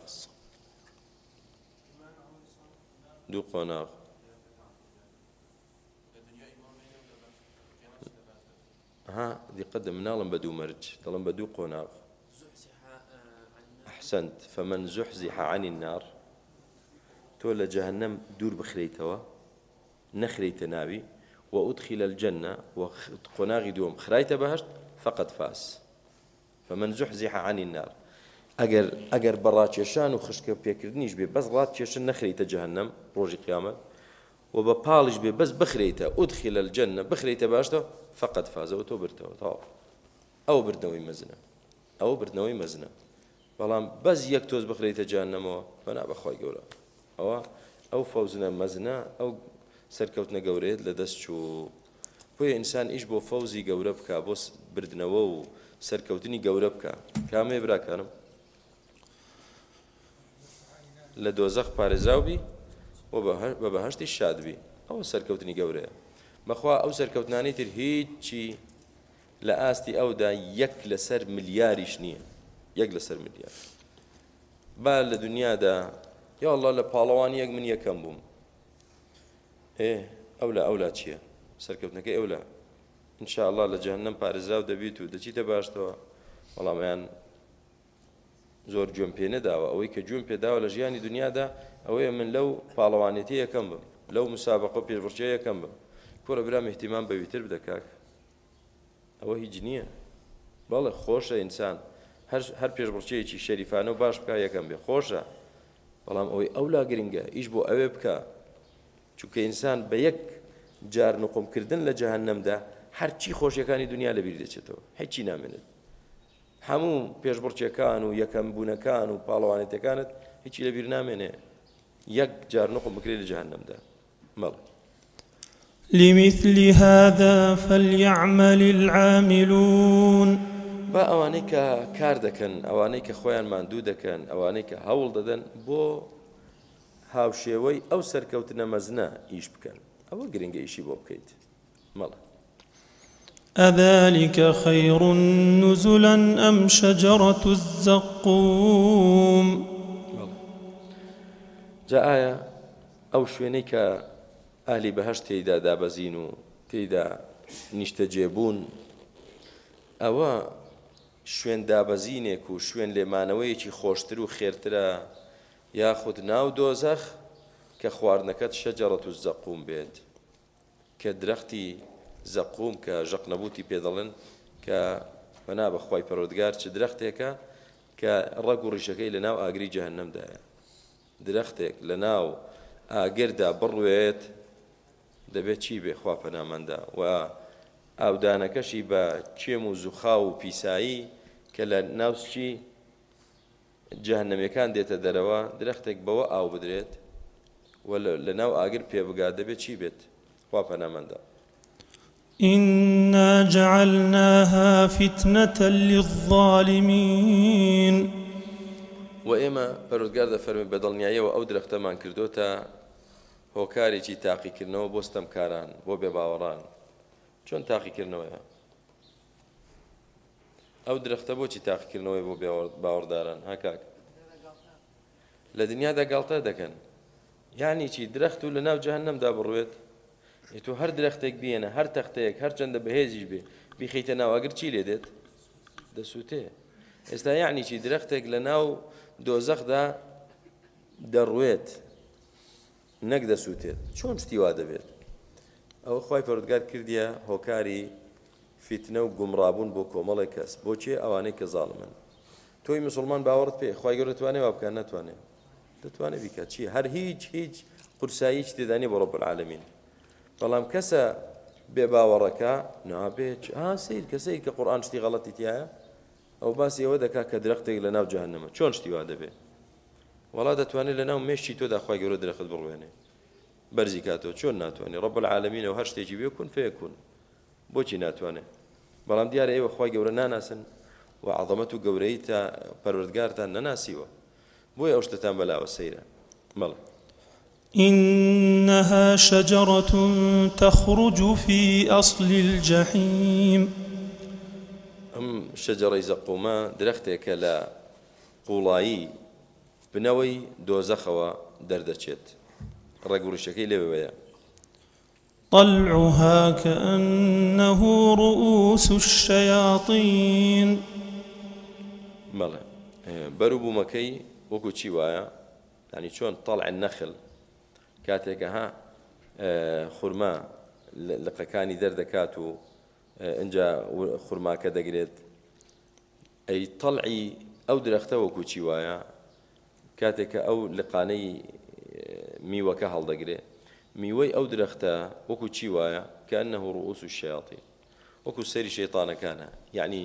دوو قۆناغ ها دي قدم مناڵم بە دوو مەرج دەڵم بە دوو قۆناغ أحسنت فمن زحزح عن النار تۆ لە جەهەنەم دوور بخرێیتەوە نەخرێیتە ناوی وأدخل الجنة وقناغي دوم خرايته بهشت فقد فاز فمن زحزح عن النار اگر براتشان وخشك بيكردنيش بي بس راتشان نخريته جهنم روج قيامه وببالج بي بس بخريته ادخل الجنة بخريته بهشت فقد فاز وتوبرته طاف او بردنوي مزنه بەڵام بەس یەک تۆز بخرێتە جەهەنەمەوە بەنا بەخوای گەورە ئەو فەوزنە مەزنە ئەو سەرکەوتنە گەورەیەت لە دەست چوو بۆیە ئینسان ئیش بۆ فەوزی گەورە بکە بۆ بردنەوە و سەرکەوتنی گەورە بکە کامێ براکانم لە دۆزەخ پارێزراوبی و بە بەهەشتی شادبی ئەوە سەرکەوتنی گەورەیە بەخوا ئەو سەرکەوتنانەی تر هیچی لە ئاستی ئەودا یەک لەسەر ملیاریش نییە یەک لەسەر ملیار با لە دنیادا یا الله لە پاڵەوانی یەک من یەکەم بووم ئەولا چییە سەرکەوتنەکەی ئەولا ئینشاء الله لە جەهەنەم پارێزراو دەبیت و دەچیتە باشتەوە وەڵامیان زۆر گوێم پێ نەداوە ئەوەی کە گوێم پێداوە لە ژیانی دنیادا ئەوەیە من لەو پاڵەوانێتی یەکەم بم لەو مسابقە و پێشبڕکێ یەکەم بم کۆرە برام احتیمام بەویتر بدە کاک ئەوە هیچ نییە بەڵێ خۆشە ئینسان هەر پێشبڕکێیەکی شەریفانە و باش بکە یەکەم بێ خۆشە بەڵام ئەوەی ئەولا گرنگە ئیش بۆ ئەوێ بکە چونکە ئینسان بە یەک جار نقمکردن لە جەهەنەمدا هەرچی خۆشیەکانی دنیا لەبیر دەچێتەوە هیچی نامێنێت هەموو پێشبڕکێکان و یەکەم بوونەکان و پاڵەوانێتەکانت هیچی لەبیر نامێنێ یەک جار نقم بکرێت لە جەهەنەمدا مەڵ لمثل هذا فليعمل العاملون با ئەوانەی کە کار دەکەن ئەوانەی کە خۆیان ماندوو دەکەن ئەوانەی کە هەوڵ دەدەن بۆ هاوشێوەی ئەو سەرکەوتنە مەزنە ئیش بکەن ئەوە گرنگە ئیشی بۆ بکەیت مەڵە أذلك خير نزلا أم شجرة الزقوم جاء آية أو شوێنەی کە ئاهلی بەهەشت تێیدا دابەزین و تێیدا نیشتەجێبوون ئەوە شوێن دابەزینێک و شوێن لێمانەوەیەکی خۆشتر و خێرترە یاخود ناو دۆزەخ کە خواردنەکەت شەجەرەت و زەقوم بێت کە درەختی زەقوم کە ژەقنەبوتی پێ دەڵێن کە بەنا بەخوای پەروەردگار چ درەختێکە کە ڕەگ و ڕیشەکەی لە ناو ئاگری جەهەنەمدایە درەختێک لە ناو ئاگردا بڕوێت دەبێت چی بێ خوا پەنامەندا و ئاودانەکەشی بە کێم و زوخا و پیسایی کە لە ناوچی جەهەنەمیەکان دێتە دەرەوە درەختێک بەوە ئاو بدرێت و لە ناو ئاگر پێبگات دەبێت چی بێت خوا پەنامەندا إنا جعلناها فتنة للظالمين وإما پەروەردگار دەفەرمێ بەدڵنیاییەوە ئەو درەختەمان کردوتە هۆکارێکی تاقیکردنەوە بۆ ستەمکاران بۆ بێباوەڕان چۆن تاقیکردنەوەیە ئەو درەختە بۆچی تاقیکردنەوەی بۆ باوەڕداران ها کاک لە دنیادا گاڵتە دەکەن یعنی چی درەخت و لە ناو جەهەنەمدا بڕوێت تۆ هەر درەختێک بێنە هەر تەختەیەک هەر چەندە بەهێزیش بێ بیخەیتە ناو ئەگەر چی لێ دێت دەسووتێ ئێستا یعنی چی درەختێک لە ناو دۆزەخدا دەڕوێت نەک دەسووتێت چۆن شتی وا دەبێت ئەوە خوای پەروەردگار کردیە هۆکاری فیتنە و گومڕابوون بۆ کۆمەڵی کەس بۆچێ ئەوانەی کە زاڵمن تۆی مسلمان باوەڕت پێ خوای گەورە دەتوانێت وا بکات ناتوانێت دەتوانێت بیکات چی هەر هیچ قورسایی تێدانی بۆ ڕەب العالەمین بەڵام کەسە بێ باوەڕەکە نابێت سیر کەسەی کە قورئان شتی غەڵەتی تایە ئەو باسی ئەوە دەکات کە درەختێک لە ناو جەهەنەمە چۆن شتی وا دەبێت وڵا دەتوانێت لە ناو مێشتی تۆدا خوای گەورە درەخت بڕوێنێ بەرزی کاتەوە چۆن ناتوانێت ڕەب العالەمین و هەر شتێکی بێ کون فەیەکون بۆچی ناتوانێت بەڵام دیارە ئێوە خوای گەورە ناناسن و عەظەمەت و گەورەی تا پەروەردگارتان نەناسیوە بۆیە ئەو شتتان بەلاوە سەیرە مەڵە إنها شجرة تخرج في أصل الجحيم ئەم شەجەڕەی زەقومە درەختێکە لە قوڵایی بنەوەی دۆزەخەوە دەردەچێت ڕێگوڕیشەکەی لەوەیە طلعها كأنه رؤوس الشياطين. مەڵێ بەرو بوومەکەی وەکو چی وایە، ینی چۆن طەڵع النەخل کاتێکە خورما لقەکانی دەردەکات و ئەنجا خورماکە دەگرێت، ئەی طەڵعی ئەو درەختە وەکو چی وایە کاتێککە ئەو لقانەی میوەکە هەڵدەگرێت، میوەی ئەو درەختە وەکو چی وایە کەئەنەهو رؤوس الشەیاطین، وەکو سەری شەیطانەکانە، یعنی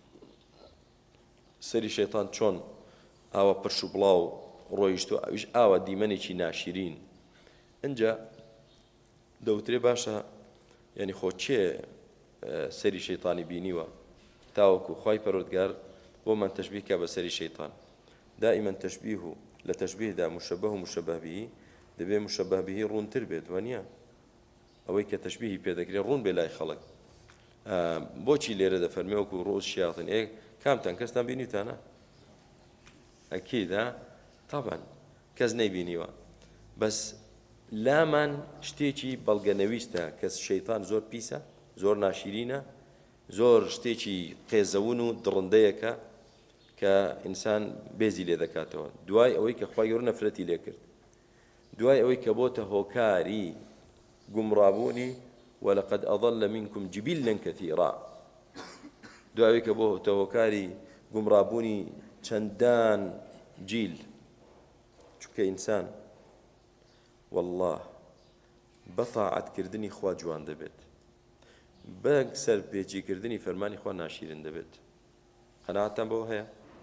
سەری شەیطان چۆن ئاوە پرش و بڵاو ڕۆیشتو ئەویش ئاوە دیمەنێکی ناشرین. ئەنجا دەوترێ باشە یعنی خۆ چێ سەری شەیطانی بینیوە تاوەکو خوای پەروەردگار بۆمان تەشبیهکە بە سەری شەیطان. دائما تەشبیه و لە تەشبیهدا مشەبه و مشەبه به دەبێ مشەبه به ڕوونتر بێت وانە ئەوەی کە تەشبیهی پێدەکرێت ڕوون بێ لای خەڵک. بۆچی لێرە دەفەرمێ وەکو ڕؤوس الشەیاطین، کامتان کەستان بینیتانە؟ ئەکیدا طبعا کەس نەیبینیوە، بەس لامان شتێکی بەڵگەنەویستە کە شەیطان زۆر پیسە، زۆر ناشرینە، زۆر شتێکی قێزەون و دڕندەیەکە کە ئینسان بێزی لێ دەکاتەوە دوای ئەوەی کە خوای گەورە نەفرەتی لێ کرد، دوای ئەوەی کە بۆتە هۆکاری گومڕابوونی وەلەقەد ئەضەڵە منکم جیبیلا کەثیرا، دوای ئەوەی کە بۆتە هۆکاری گومڕابوونی چەندان جیل. چونکە ئینسان والله بە تاعەتکردنی خوا جوان دەبێت، بە سەرپێچیکردنی فەرمانی خوا ناشرین دەبێت. قەناعەتتان بەوە هەیە؟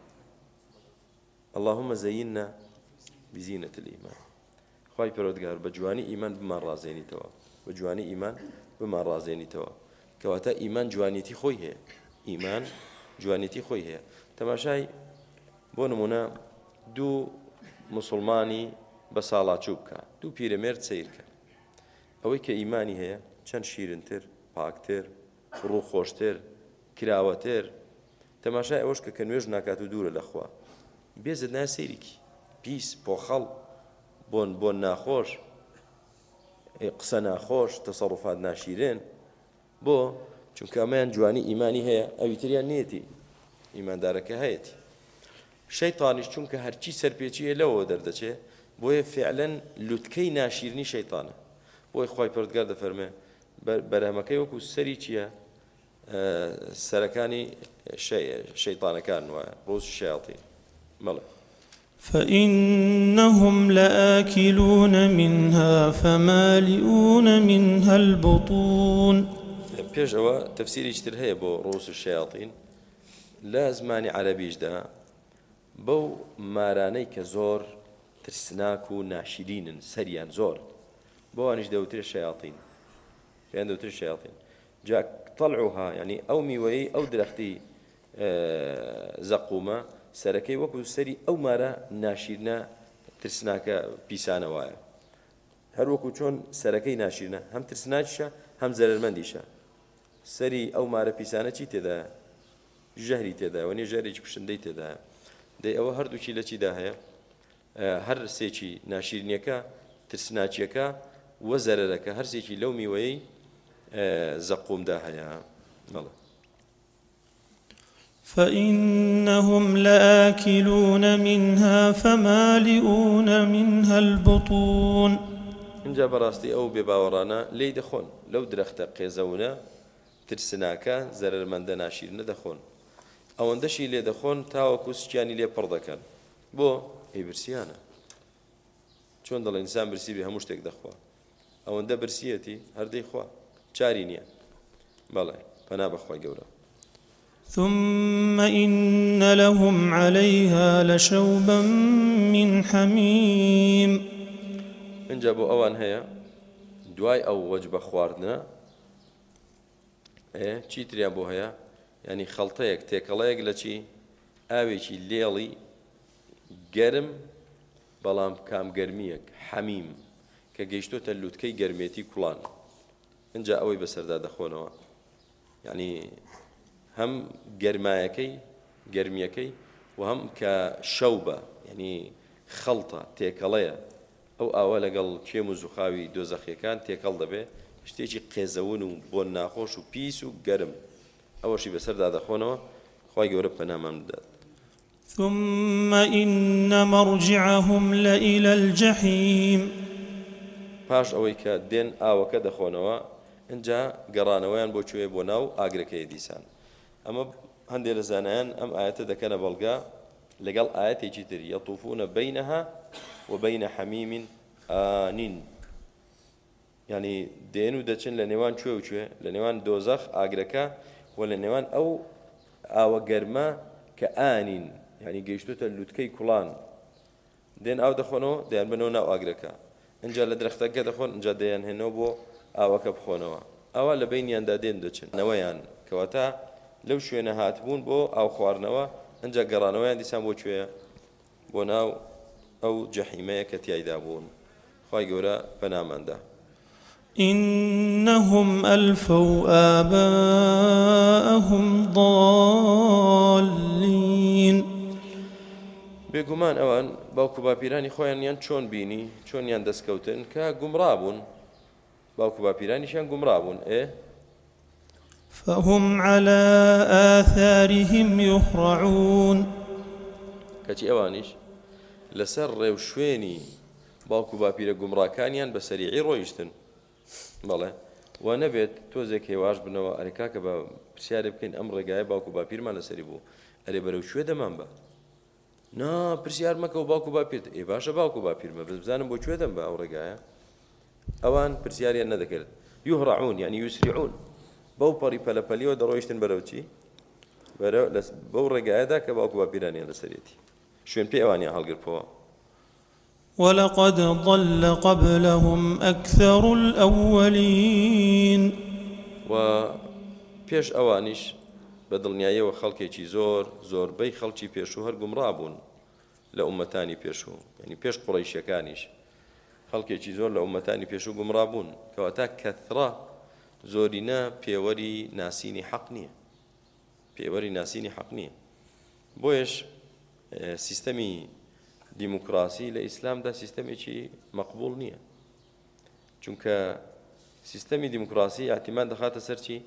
اللهم زەینا بزینەت الئیمان. خوای پەروەردگار بە جوانی ئیمان بمان ڕازێنیتەوە، بە جوانی ئیمان بمان ڕازێنیتەوە، کەواتە ئیمان جوانیتی خۆی هەیە، ئیمان جوانیتی خۆی هەیە. تەماشای بۆ نمونە دوو مسڵمانی بە ساڵاچوو بکە، دوو پیرەمێرد سەیرکە، ئەوەی کە ئیمانی هەیە چەند شیرنتر، پاکتر، ڕووخۆشتر، کراوەتر. تەماشای ئەوەش کە نوێژ ناکات و دوورە لەخوا، بێزت نایە سەیرێکی پیس پۆخەڵ بۆن ناخۆش، قسە ناخۆش، تەسەڕوفات ناشیرن. بۆ چونکە ئەمەیان جوانی ئیمانی هەیە، ئەوی تریان نیەتی، ئیماندارەکە هەیەتی. شەیطانیش چونکە هەرچی سەرپێچیە لەوە دەردەچێ، بۆیە فعلەن لوتکەی ناشیرنی شەیطانە. بۆی خوای پەروەردگار دەفەرمێ بەرهەمەکەی وەکو سەری چییە؟ سەرەکانی شەیطانەکان وایە، رؤوس الشەیاطین. مەڵێ فإنهم لآكلون منها فمالئون منها البطون. پێش ئەوە تەفسیریش تر هەیە بۆ رؤوس الشەیاطین لە زمانی عەرەبیشدا، بەو مارانەی کە زۆر ترسناک و ناشرینن، سەریان زۆر، بۆوانیش دەوترێت شەیاطین، پێیان دەوترێت شەیاطین. جا طەلعوها یعنی ئەو میوەیەی ئەو درەختی زەقومە سەرەکەی وەکو سەری ئەو مارە ناشیرنە ترسناکە پیسانە وایە، هەر وەکو چۆن سەرەکەی ناشیرنە هەم ترسناکیشە هەم زەرمەندیشە. سەری ئەو مارە پیسانە چی تێدایە؟ ژەهری تێدایە، وەنیە ژەهرێکی کوشندەی تێدایە. دەی ئەوە هەردووکی لە چیدا هەیە؟ هەر سێکی ناشیرنیەکە، ترسناچیەکە وە زەرەرەکە، هەر سێکی لەو میوەیەی زەقومدا هەیە. بەڵێ فإنهم لآكلون منها فمالئون منها البطون. اینجا بەڕاستی ئەو بێباوەڕانە لێی دەخۆن، لەو درەختە قێزەونە ترسناکە زەرەرمەندە ناشیرنە دەخۆن، ئەوەندەشی لێ دەخۆن تاوەکو سوچیانی لێ پڕ دەکەن. بۆ ئەی برسیانە، چۆن دەڵێ ئینسان برسی بێ هەموو شتێک دەخوا، ئەوەندە برسیەتی هەردەی خوا چاری نییە. بەڵێ پەنا بەخوای گەورە. ثم إن لهم عليها لشوبا من حميم. اینجا بۆ ئەوان هەیە دوای ئەو وەجبە خواردنە چیتریان بۆ هەیە؟ ینی خەڵتەیەک تێکەڵەیەک لە چی؟ ئاوێکی لێڵی گەرم بەڵام کام گەرمیەک حەمیم کە گەیشتۆتە لووتکەی گەرمێتی کوڵان. اینجا ئەوەی بەسەردا دەخۆنەوە، یعنی هەم گەرمایەکەی گەرمیەکەی و هەم کە شەوبە یعنی خەڵتە تێکەڵەیە، ئەو ئاوە لەگەڵ کێم و زوخاوی دۆزەخیەکان تێکەڵ دەبێ شتێکی قێزەون و بۆ ناخۆش و پیس و گەرم ئەوەشی بەسەردا دەخۆنەوە خوای گەورە پەنامان بدات. ثم إن مرجعهم لإلى الجحيم پاش ئەوەی کە دێن ئاوەکە دەخۆنەوە اینجا گەڕانەوەیان بۆ کوێ بۆ ناو ئاگرەکەی دیسان. ئەمە هەندێک لە زانایان ئەم ئاەتە دەکەنە بەڵگا لەگەڵ ئاەتێکی تر یەطوفونە بەینەها وبەینە حەمیمین ئانین، یعنی دێن و دەچن لە نێوان کوێ و کوێ، لە نێوان دۆزەخ ئاگرەکە و لە نێوان ئەو ئاوە گەرمە کە ئانین، یعنی گەیشتوتە لووتکەی کوڵان، دێن ئاو دەخۆنەوە دەیان بنەوە ناو ئاگرەکە، اینجا لە درەختەکە دەخۆن اینجا دەیان هێنەوە بۆ ئاوەکە بخۆنەوە، ئەوە لە بینیاندا دێن دەچن نەوەیان کەواتە لەو شوێنە هاتبوون بۆ ئاو خواردنەوە، اینجا گەڕانەوەیان دیسان بۆ کوێیە بۆ ناو ئەو جەحیمەیە کە تیایدا بوون. خوای گەورە پەناماندا. إنهم ألفوا آباءهم ضالين بێگومان ئەوان باوکو باپیرانی خۆیانیان چۆن بینی چۆنیان دەستکەوتن کە گومڕابوون، باوکو باپیرانیشیان گومڕابوون. فهم على آثارهم يهرعون کەچی ئەوانیش لەسەر ڕێو شوێنی باوکو باپیرە گومڕاکانیان بە سەریعی ڕۆیشتن. بەڵێ وا نەبێت تۆزێک هێواش بنەوە ئەرێکا کە بە پرسیارێ بکەین ئەم ڕێگایە باوکو باپیرمان لەسەری بوو ئەرێ بەرەو شوێ دەمان بە نا پرسیار مەکە و باوکو باپیرت باشە باوکو باپیرمە بەس بزانم بۆ کوێ دەم بە ئەو ڕێگایە. ئەوان پرسیاریان نەدەکرد یوهڕعون یعنی یوسریعون، بەو پەڕی پەلەپەلیەوە دەڕۆیشتن بەرەو چی بەو ڕێگایەدا کە باوکو باپیرانیان لەسەرێتی شوێن پێی ئەوانیان هەڵگرتەوە. ولقد ضل قبلهم أكثر الأولين و پێش ئەوانیش بە دڵنیاییەوە خەڵکێکی زۆربەی خەڵکی پێشوو هەر گومڕابوون لە ئومەتانی پێشوو، یعنی پێش قوڕەیشیەکانیش خەڵکێکی زۆر لە ئومەتانی پێشوو گومڕابوون، کەواتە کەثرە زۆرینە پێوەری ناسینی حەق نییە، پێوەری ناسینی حەق نییە. بۆیش سیستەمی دیموکراسی لە ئیسلامدا سیستەمێکی مەقبوڵ نییە، چونکە سیستەمی دیموکراسی ئاعتیماد دەخاتە سەر چی؟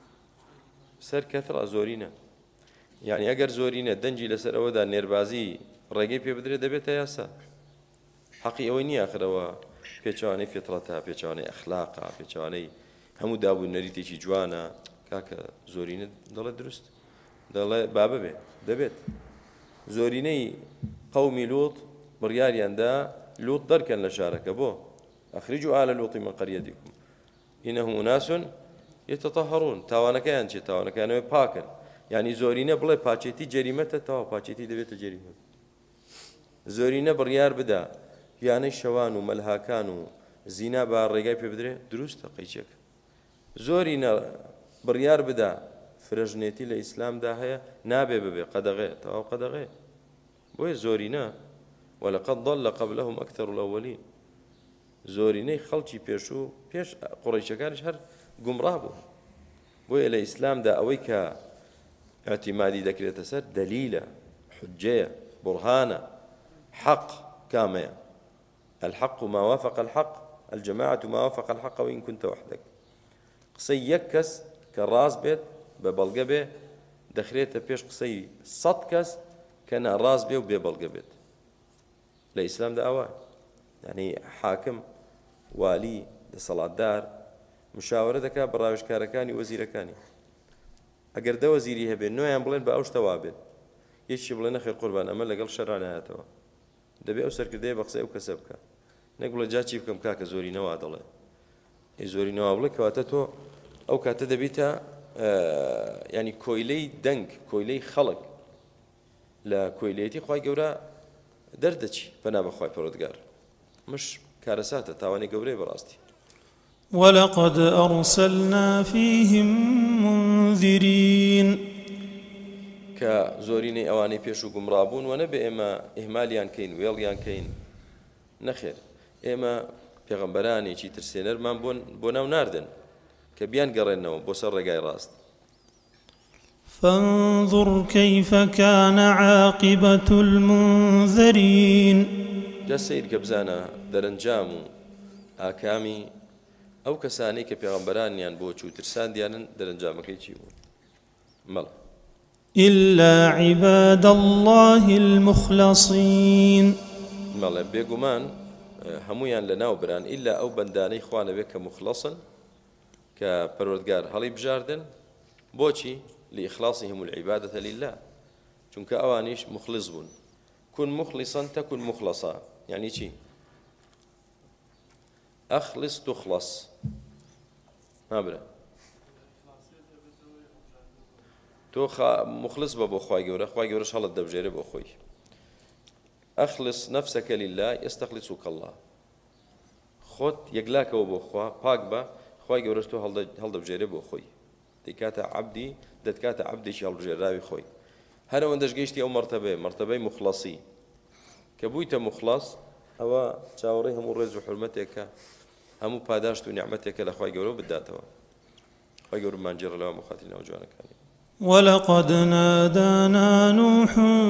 سەر کەثرە زۆرینە، یعنی ئەگەر زۆرینە دەنجی لەسەر ئەوەدا نێربازی ڕێگەی پێ بدرێت دەبێتە یاسا. حەقی ئەوەی نییە ئاخرەوە پێچوانەی فێتڕەتە، پێچوانەی ئەخلاقە، پێچوانەی هەموو دابوو نەریتێکی جوانە. کاکە زۆرینە دەڵێ دروست دەڵێ با ببێ دەبێت. زۆرینەی قەومی لوط بڕیاریاندا لوط دەرکەن لە شارەکە بۆ ئەخرجوا آل لوط من قريتكم إنهم أناس يتطهرون، تاوانەکەیان چێ تاوانەکەیانەوەی پاکن، یعنی زۆرینە بڵێ پاچێتی جەریمەتە تاوا پاچێتی دەبێتە جەریمەت. زۆرینە بڕیار بدا یانەی شەوان و مەلهاکان و زینا بە ڕێگای پێ بدرێ دروستە قەیچێک. زۆرینە بڕیار بدا فرەژنێتی لە ئیسلامدا هەیە نابێ ببێ قەدەغێ تەواو قەدەغێ. بۆیە زۆرینە وەلەقەد ضل قبلهم أكثر الأولين، زۆرینەی خەڵکی پێشوو پێش قوڕەیشەکانیش هەر گومڕا بوو. بۆیە لە ئیسلامدا ئەوەی کە اعتیمادی دەکرێتە سەر دەلیلە، حجەیە، بورهانە، حەق کامەیە. الحق ما وافق الحق، الجماعة ما وافق الحق وإن كنت وحدك. قسەی یەک کەس کە ڕاست بێت بە بەڵگە بێ دەخرێتە پێش قسەی 100 کەس کە ناڕاست بێ و بێ بەڵگە بێت. لە ئیسلامدا ئەوە یعنی حاکم، والی، دەسەڵاتدار مشاورە دەکات بە ڕاوێژکارەکانی وەزیرەکانی. ئەگەر دە وەزیری هەبێت نوێیان بڵێن بە ئەو شتەوا بێت، یەکێکی بڵێ نەخێر قوربان ئەمە لەگەڵ شەڕ نایەتەوە، دەبێت ئەو سەرکردەیە بە قسەی ئەو کەسە بکە، نەک بڵێ جا چی بکەم کاکە زۆرینەوە دەڵێ زۆرینەوە بڵێ، کەواتە تۆ ئەو کاتە دەبیتە ینی کۆیلەی دەنگ، کۆیلەی خەڵک لە کۆیلەتی خوای گەورە دەردەچی پەنا بەخوای پەروەردگار. مش کارەساتە تاوانی گەورەی بەڕاستی. ولقد أرسلنا فيهم منذرين کە زۆرینەی ئەوانەی پێش و گومڕابوون و نەبێ ئێمە ئیهمالیان کەین وێڵیان کەین، نەخێر ئێمە پێغەمبەرانێکی ترسێنەرمان بۆ ناو ناردن کە بیان گەڕێنەوە بۆ سەر ڕێگای ڕاست. فانظر كيف كان عاقبة المنذرين جا سیر کە بزانە دەرەنجام و ئاکامی ئەو کەسانەی کە پێغەمبەرانیان بۆ چوو ترساندیانن دەرەنجامەکەی چی بوو؟ مەڵە إلا عباد الله المخلصين مەڵێ بێگومان هەمویان لە ناو بران ئیلا ئەو بەندانەی خوانە بێت کە مخلصن کە پەروەردگار هەڵی بژاردن بۆچی لإخلاصهم العبادة لله چونکە ئەوانیش مخلص بوون كن مخلصا تكن مخلصا يعني چی أخلص تخلص ما برا تۆ مخلص بە بۆ خوای گەورە خوای گەورەش هەڵت دەبژێرێ بۆ خۆی أخلص نفسك لله يستخلصك الله خۆت یەکلاکەوە بۆ خوا پاک بە خوای گەورەش تۆ هەڵدەبژێرێ بۆ خۆی دەکاتە عەبدی دەتکاتە عەبدێکی هەڵبژێراوی خۆی هەر ئەوەندەش گەیشتی ئەو مەرتەبەی مخلصی کە بوویتە مخلص ئەوە چاوەڕێی هەموو ڕێز و حورمەتێکە هەموو پاداشت و نیعمەتێکە لە خوای گەورە بداتەوە خوای گەورەمان جێڕە لەوە مخاتی ناوجوانەکانی ولقد نادانا نوح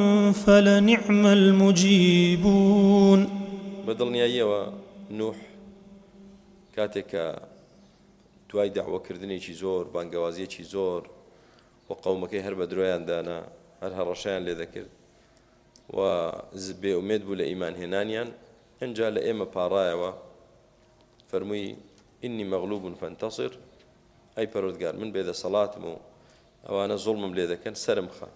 فلنعم المجيبون بەدڵنیاییەوە نوح کاتێک کە توای داوەکردنێکی زۆر بانگەوازیەکی زۆر و قەومەکەی هەر بە درۆیان دانا هەر هەڕەشەیان لێ دەکرد و بێئومێد بوو لە ئیمانهێنانیان ئەنجا لە ئێمە پاڕایەوە فەرمووی ئینی مەغلوب فانتصر ئەی پەروەردگار من بێدەسەڵاتم و ئەوانە زوڵمم لێ دەکەن سەرم خە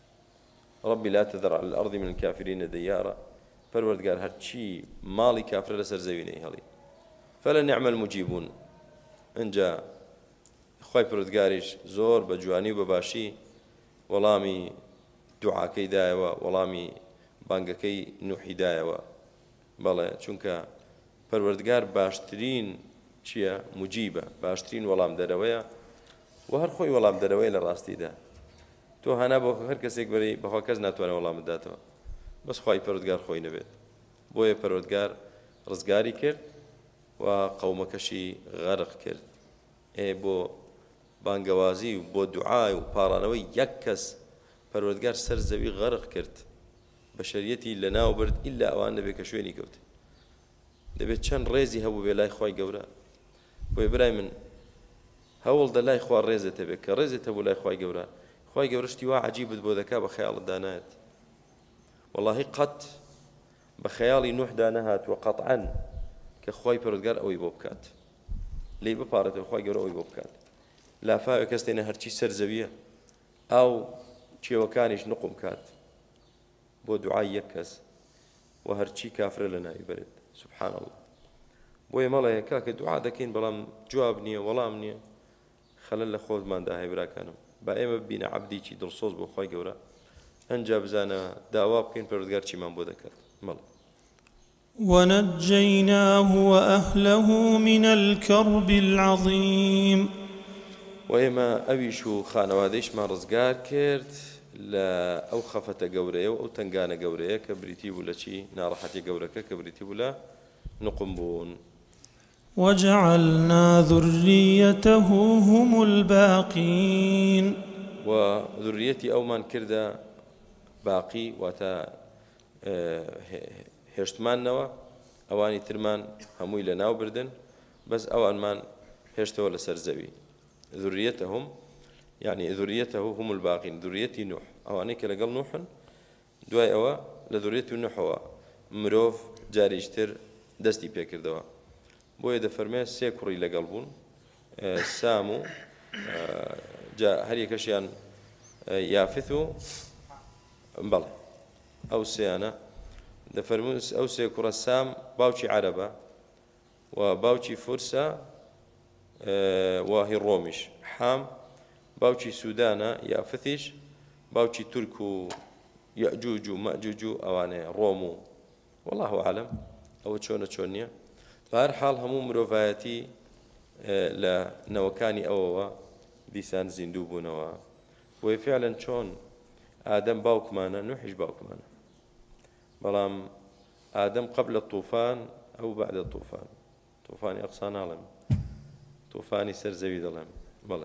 ربی لا تذر على الأرض من الكافرين ديارا پەروەردگار هەرچی ماڵی کافرە لەسەر زەوی نەیهەڵی فلنعم المجيبون ئەنجا خوای پەروەردگاریش زۆر بە جوانی و بەباشی وەڵامی دوعاکەی دایەوە وەڵامی بانگەکەی نوحی دایەوە بەڵێ چونکە پەروەردگار باشترین چییە مجیبە باشترین وەڵام دەرەوەیە و هەر خۆی وەڵام دەرەوەی لە ڕاستیدا تۆ هەنا بۆ هەر کەسێک بەری بەخوا کەس ناتوانێت وەڵام بداتەوە بەس خوای پەروەردگار خۆی نەبێت بۆیە پەروەردگار ڕزگاری کرد و قەومەکەشی غەرق کرد بۆ بانگەوازی و بۆ دوعای و پاڕانەوەی یەک کەس پەروەردگار سەر زەوی غەرق کرد بەشەریەتی لە ناو برد ئیلا ئەوان نەبێت کە شوێنی کەوت دەبێت چەند ڕێزی هەبوو بێ لای خوای گەورە بۆیە برای من هەوڵدە لای خوا ڕێزت هەبێت کە ڕێزت هەبوو لای خوای گەورە خوای گەورە شتی وا عەجیبت بۆ دەکا بە خەیاڵتدا نایەت وەڵاهی قەت بە خەیاڵی نوحدا نەهاتووە قەتعەن کە خوای پەروەردگار ئەوەی بۆ بکات لێی بپارێتەوە خوای گەورە ئەوەی بۆ بکات لافاوێ کەس تێنە هەرچی سەر زەویە ئەو چێوەکانیش نقم کات بۆ دوعای یەک کەس و هەرچی کافرە لە ناوی بەرێت سبحان الله بۆیە مەڵێ کاکە دوعا دەکەین بەڵام جواب نییە وەڵام نییە خەلەل لە خۆتماندا هەیە براکانم با ئێمە ببینە عەبدێکی دڵسۆز بۆ خوای گەورە ئەنجا بزانە داوا بکەین پەروەردگار چیمان بۆ دەکات مەڵێ ونجيناه وأهله من الكرب العظيم وإما أويشو خانواديش ما رزقار كرت لا أو خفت قورية أو تنقان قورية كبريتي ولا شي نارحتي قورك كبريتي ولا نقنبون وجعلنا ذريته هم الباقين وذريتي أو من كردا باقي واتا هشتمان نوا أواني ترمان هموي لناو بردن بس أوان من هشت ولا سرزوي ذريتهم يعني ذريته هم الباقين ذريتي نوح أواني كلا قال نوح دواي أوا لذريته نوح أوا مروف جاريشتر دستي بيكر دوا بويا دفرمي سيكوري لقلبون سامو جاء هل يكشيان يافثو بلى أو سيانا دفرموس أو سيكورا سام باوشي عربة وباوشي فرسة وهي الرومش حام باوشي سودانا يافتيش باوشي تركو يأجوج ومأجوج أواني رومو والله أعلم أو تشونيا بهر حال همو مروفايتي لا نوكاني أووا ديسان زندوبونوا وفعلا شون آدم باوكمانا نوحش باوكمانا بلام آدم قبل الطوفان أو بعد الطوفان طوفاني أقصان عالم طوفاني سرزوي ظلام بلى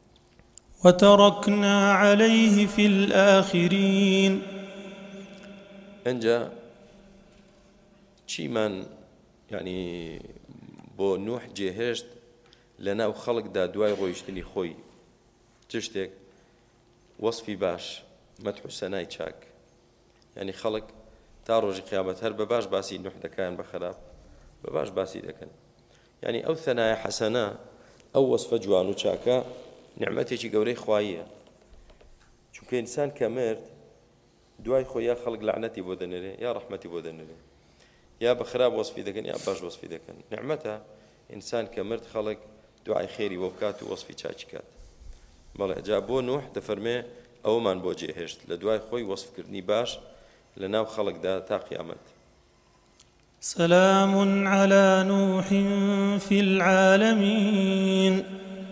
وتركنا عليه في الآخرين أنجا شي من يعني بو نوح جهشت لە ناو خەڵکدا دوای ڕۆیشتنی خۆی چ شتێک وەسفی باش مەدح و سەنای چاک یعنی خەڵک تا ڕۆژی قیامەت هەر بە باش باسی نوح دەکەن بە خراپ بە باش باسی دەکەن یعنی ئەو ثەنایە حەسەنە ئەو وەسفە جوان و چاکە نعمەتێکی گەورەی خواییە چونکە ئینسان کە مرد دوای خۆی یا خەڵک لعنەتی بۆ دەنێرێ یا ڕەحمەتی بۆ دەنێرێ یا بە خراپ وەسفی دەکەن یا باش وەسفی دەکەن نعمەتە ئینسان کە مرد خەڵک دوعای خێری بۆ بکات و وەسفی چاکی کات بەڵێ جا بۆ نوح دەفەرمێ ئەومان بۆ جێهێشت لە دوای خۆی وەسفکردنی باش لە ناو خەڵکدا تا قیامەت سلام على نوح في العالمين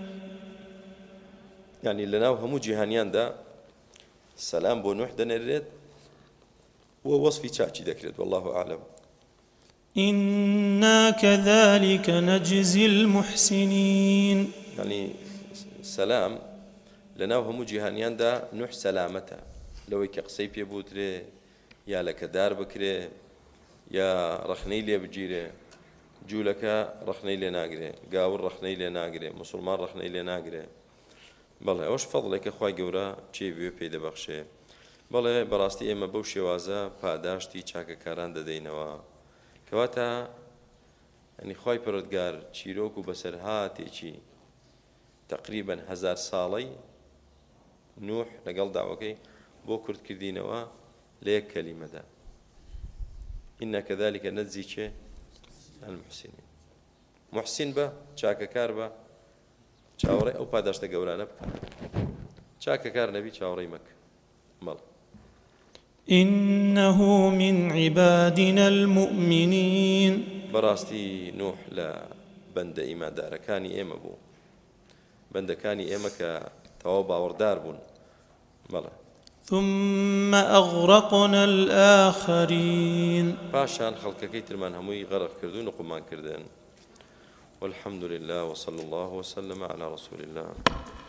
يعني لناو همو جیهانیاندا سلام بۆ نوح دەنێرێت و وەسفی چاکی دەکرێت والله أعلم إنا كذلك نجزي المحسنين يعني سلام لناو همو جیهانیاندا نوح سلامەتە لەوەی کە قسەی پێ بوترێ یا لە کەدار بکرێ یا ڕەخنەی لێ بگیرێ جوولەکە ڕەخنەی لێ ناگرێ گاور ڕەخنەی لێ ناگرێ موسڵمان ڕەخنەی لێ ناگرێ بەڵێ ئەوش فەضڵێکە خوای گەورە چێ بوێ پێی دەبەخشێ بەڵێ بەڕاستی ئێمە بەو شێوازە پاداشتی چاکەکاران دەدەینەوە کەواتە ئەنی خوای پەروەردگار چیرۆک و بەسەرهاتێکی تقریبەن 1000 ساڵەی نوح لەگەڵ داوەکەی بۆ کورتکردینەوە لە یەک کەلیمەدا إنا كذلك نجزي چه المحسنين محسن بە چاکەکار بە چاوەڕێ ئەو پاداشتە گەورانە بکە چاکەکار نەبی چاوەڕێی مەکە مەڵ إنه من عبادنا المؤمنين بەڕاستی نوح لە بەندە ئیماندارەکانی ئێمە بوو بەندەکانی ئێمە کە تەواو باوەڕدار بوون مەڵە ثم أغرقنا الآخرين پاشان خەڵکەکەی ترمان هەمووی غەرق کردوون و قومان کردن والحمد لله وصلى الله وسلم على رسول الله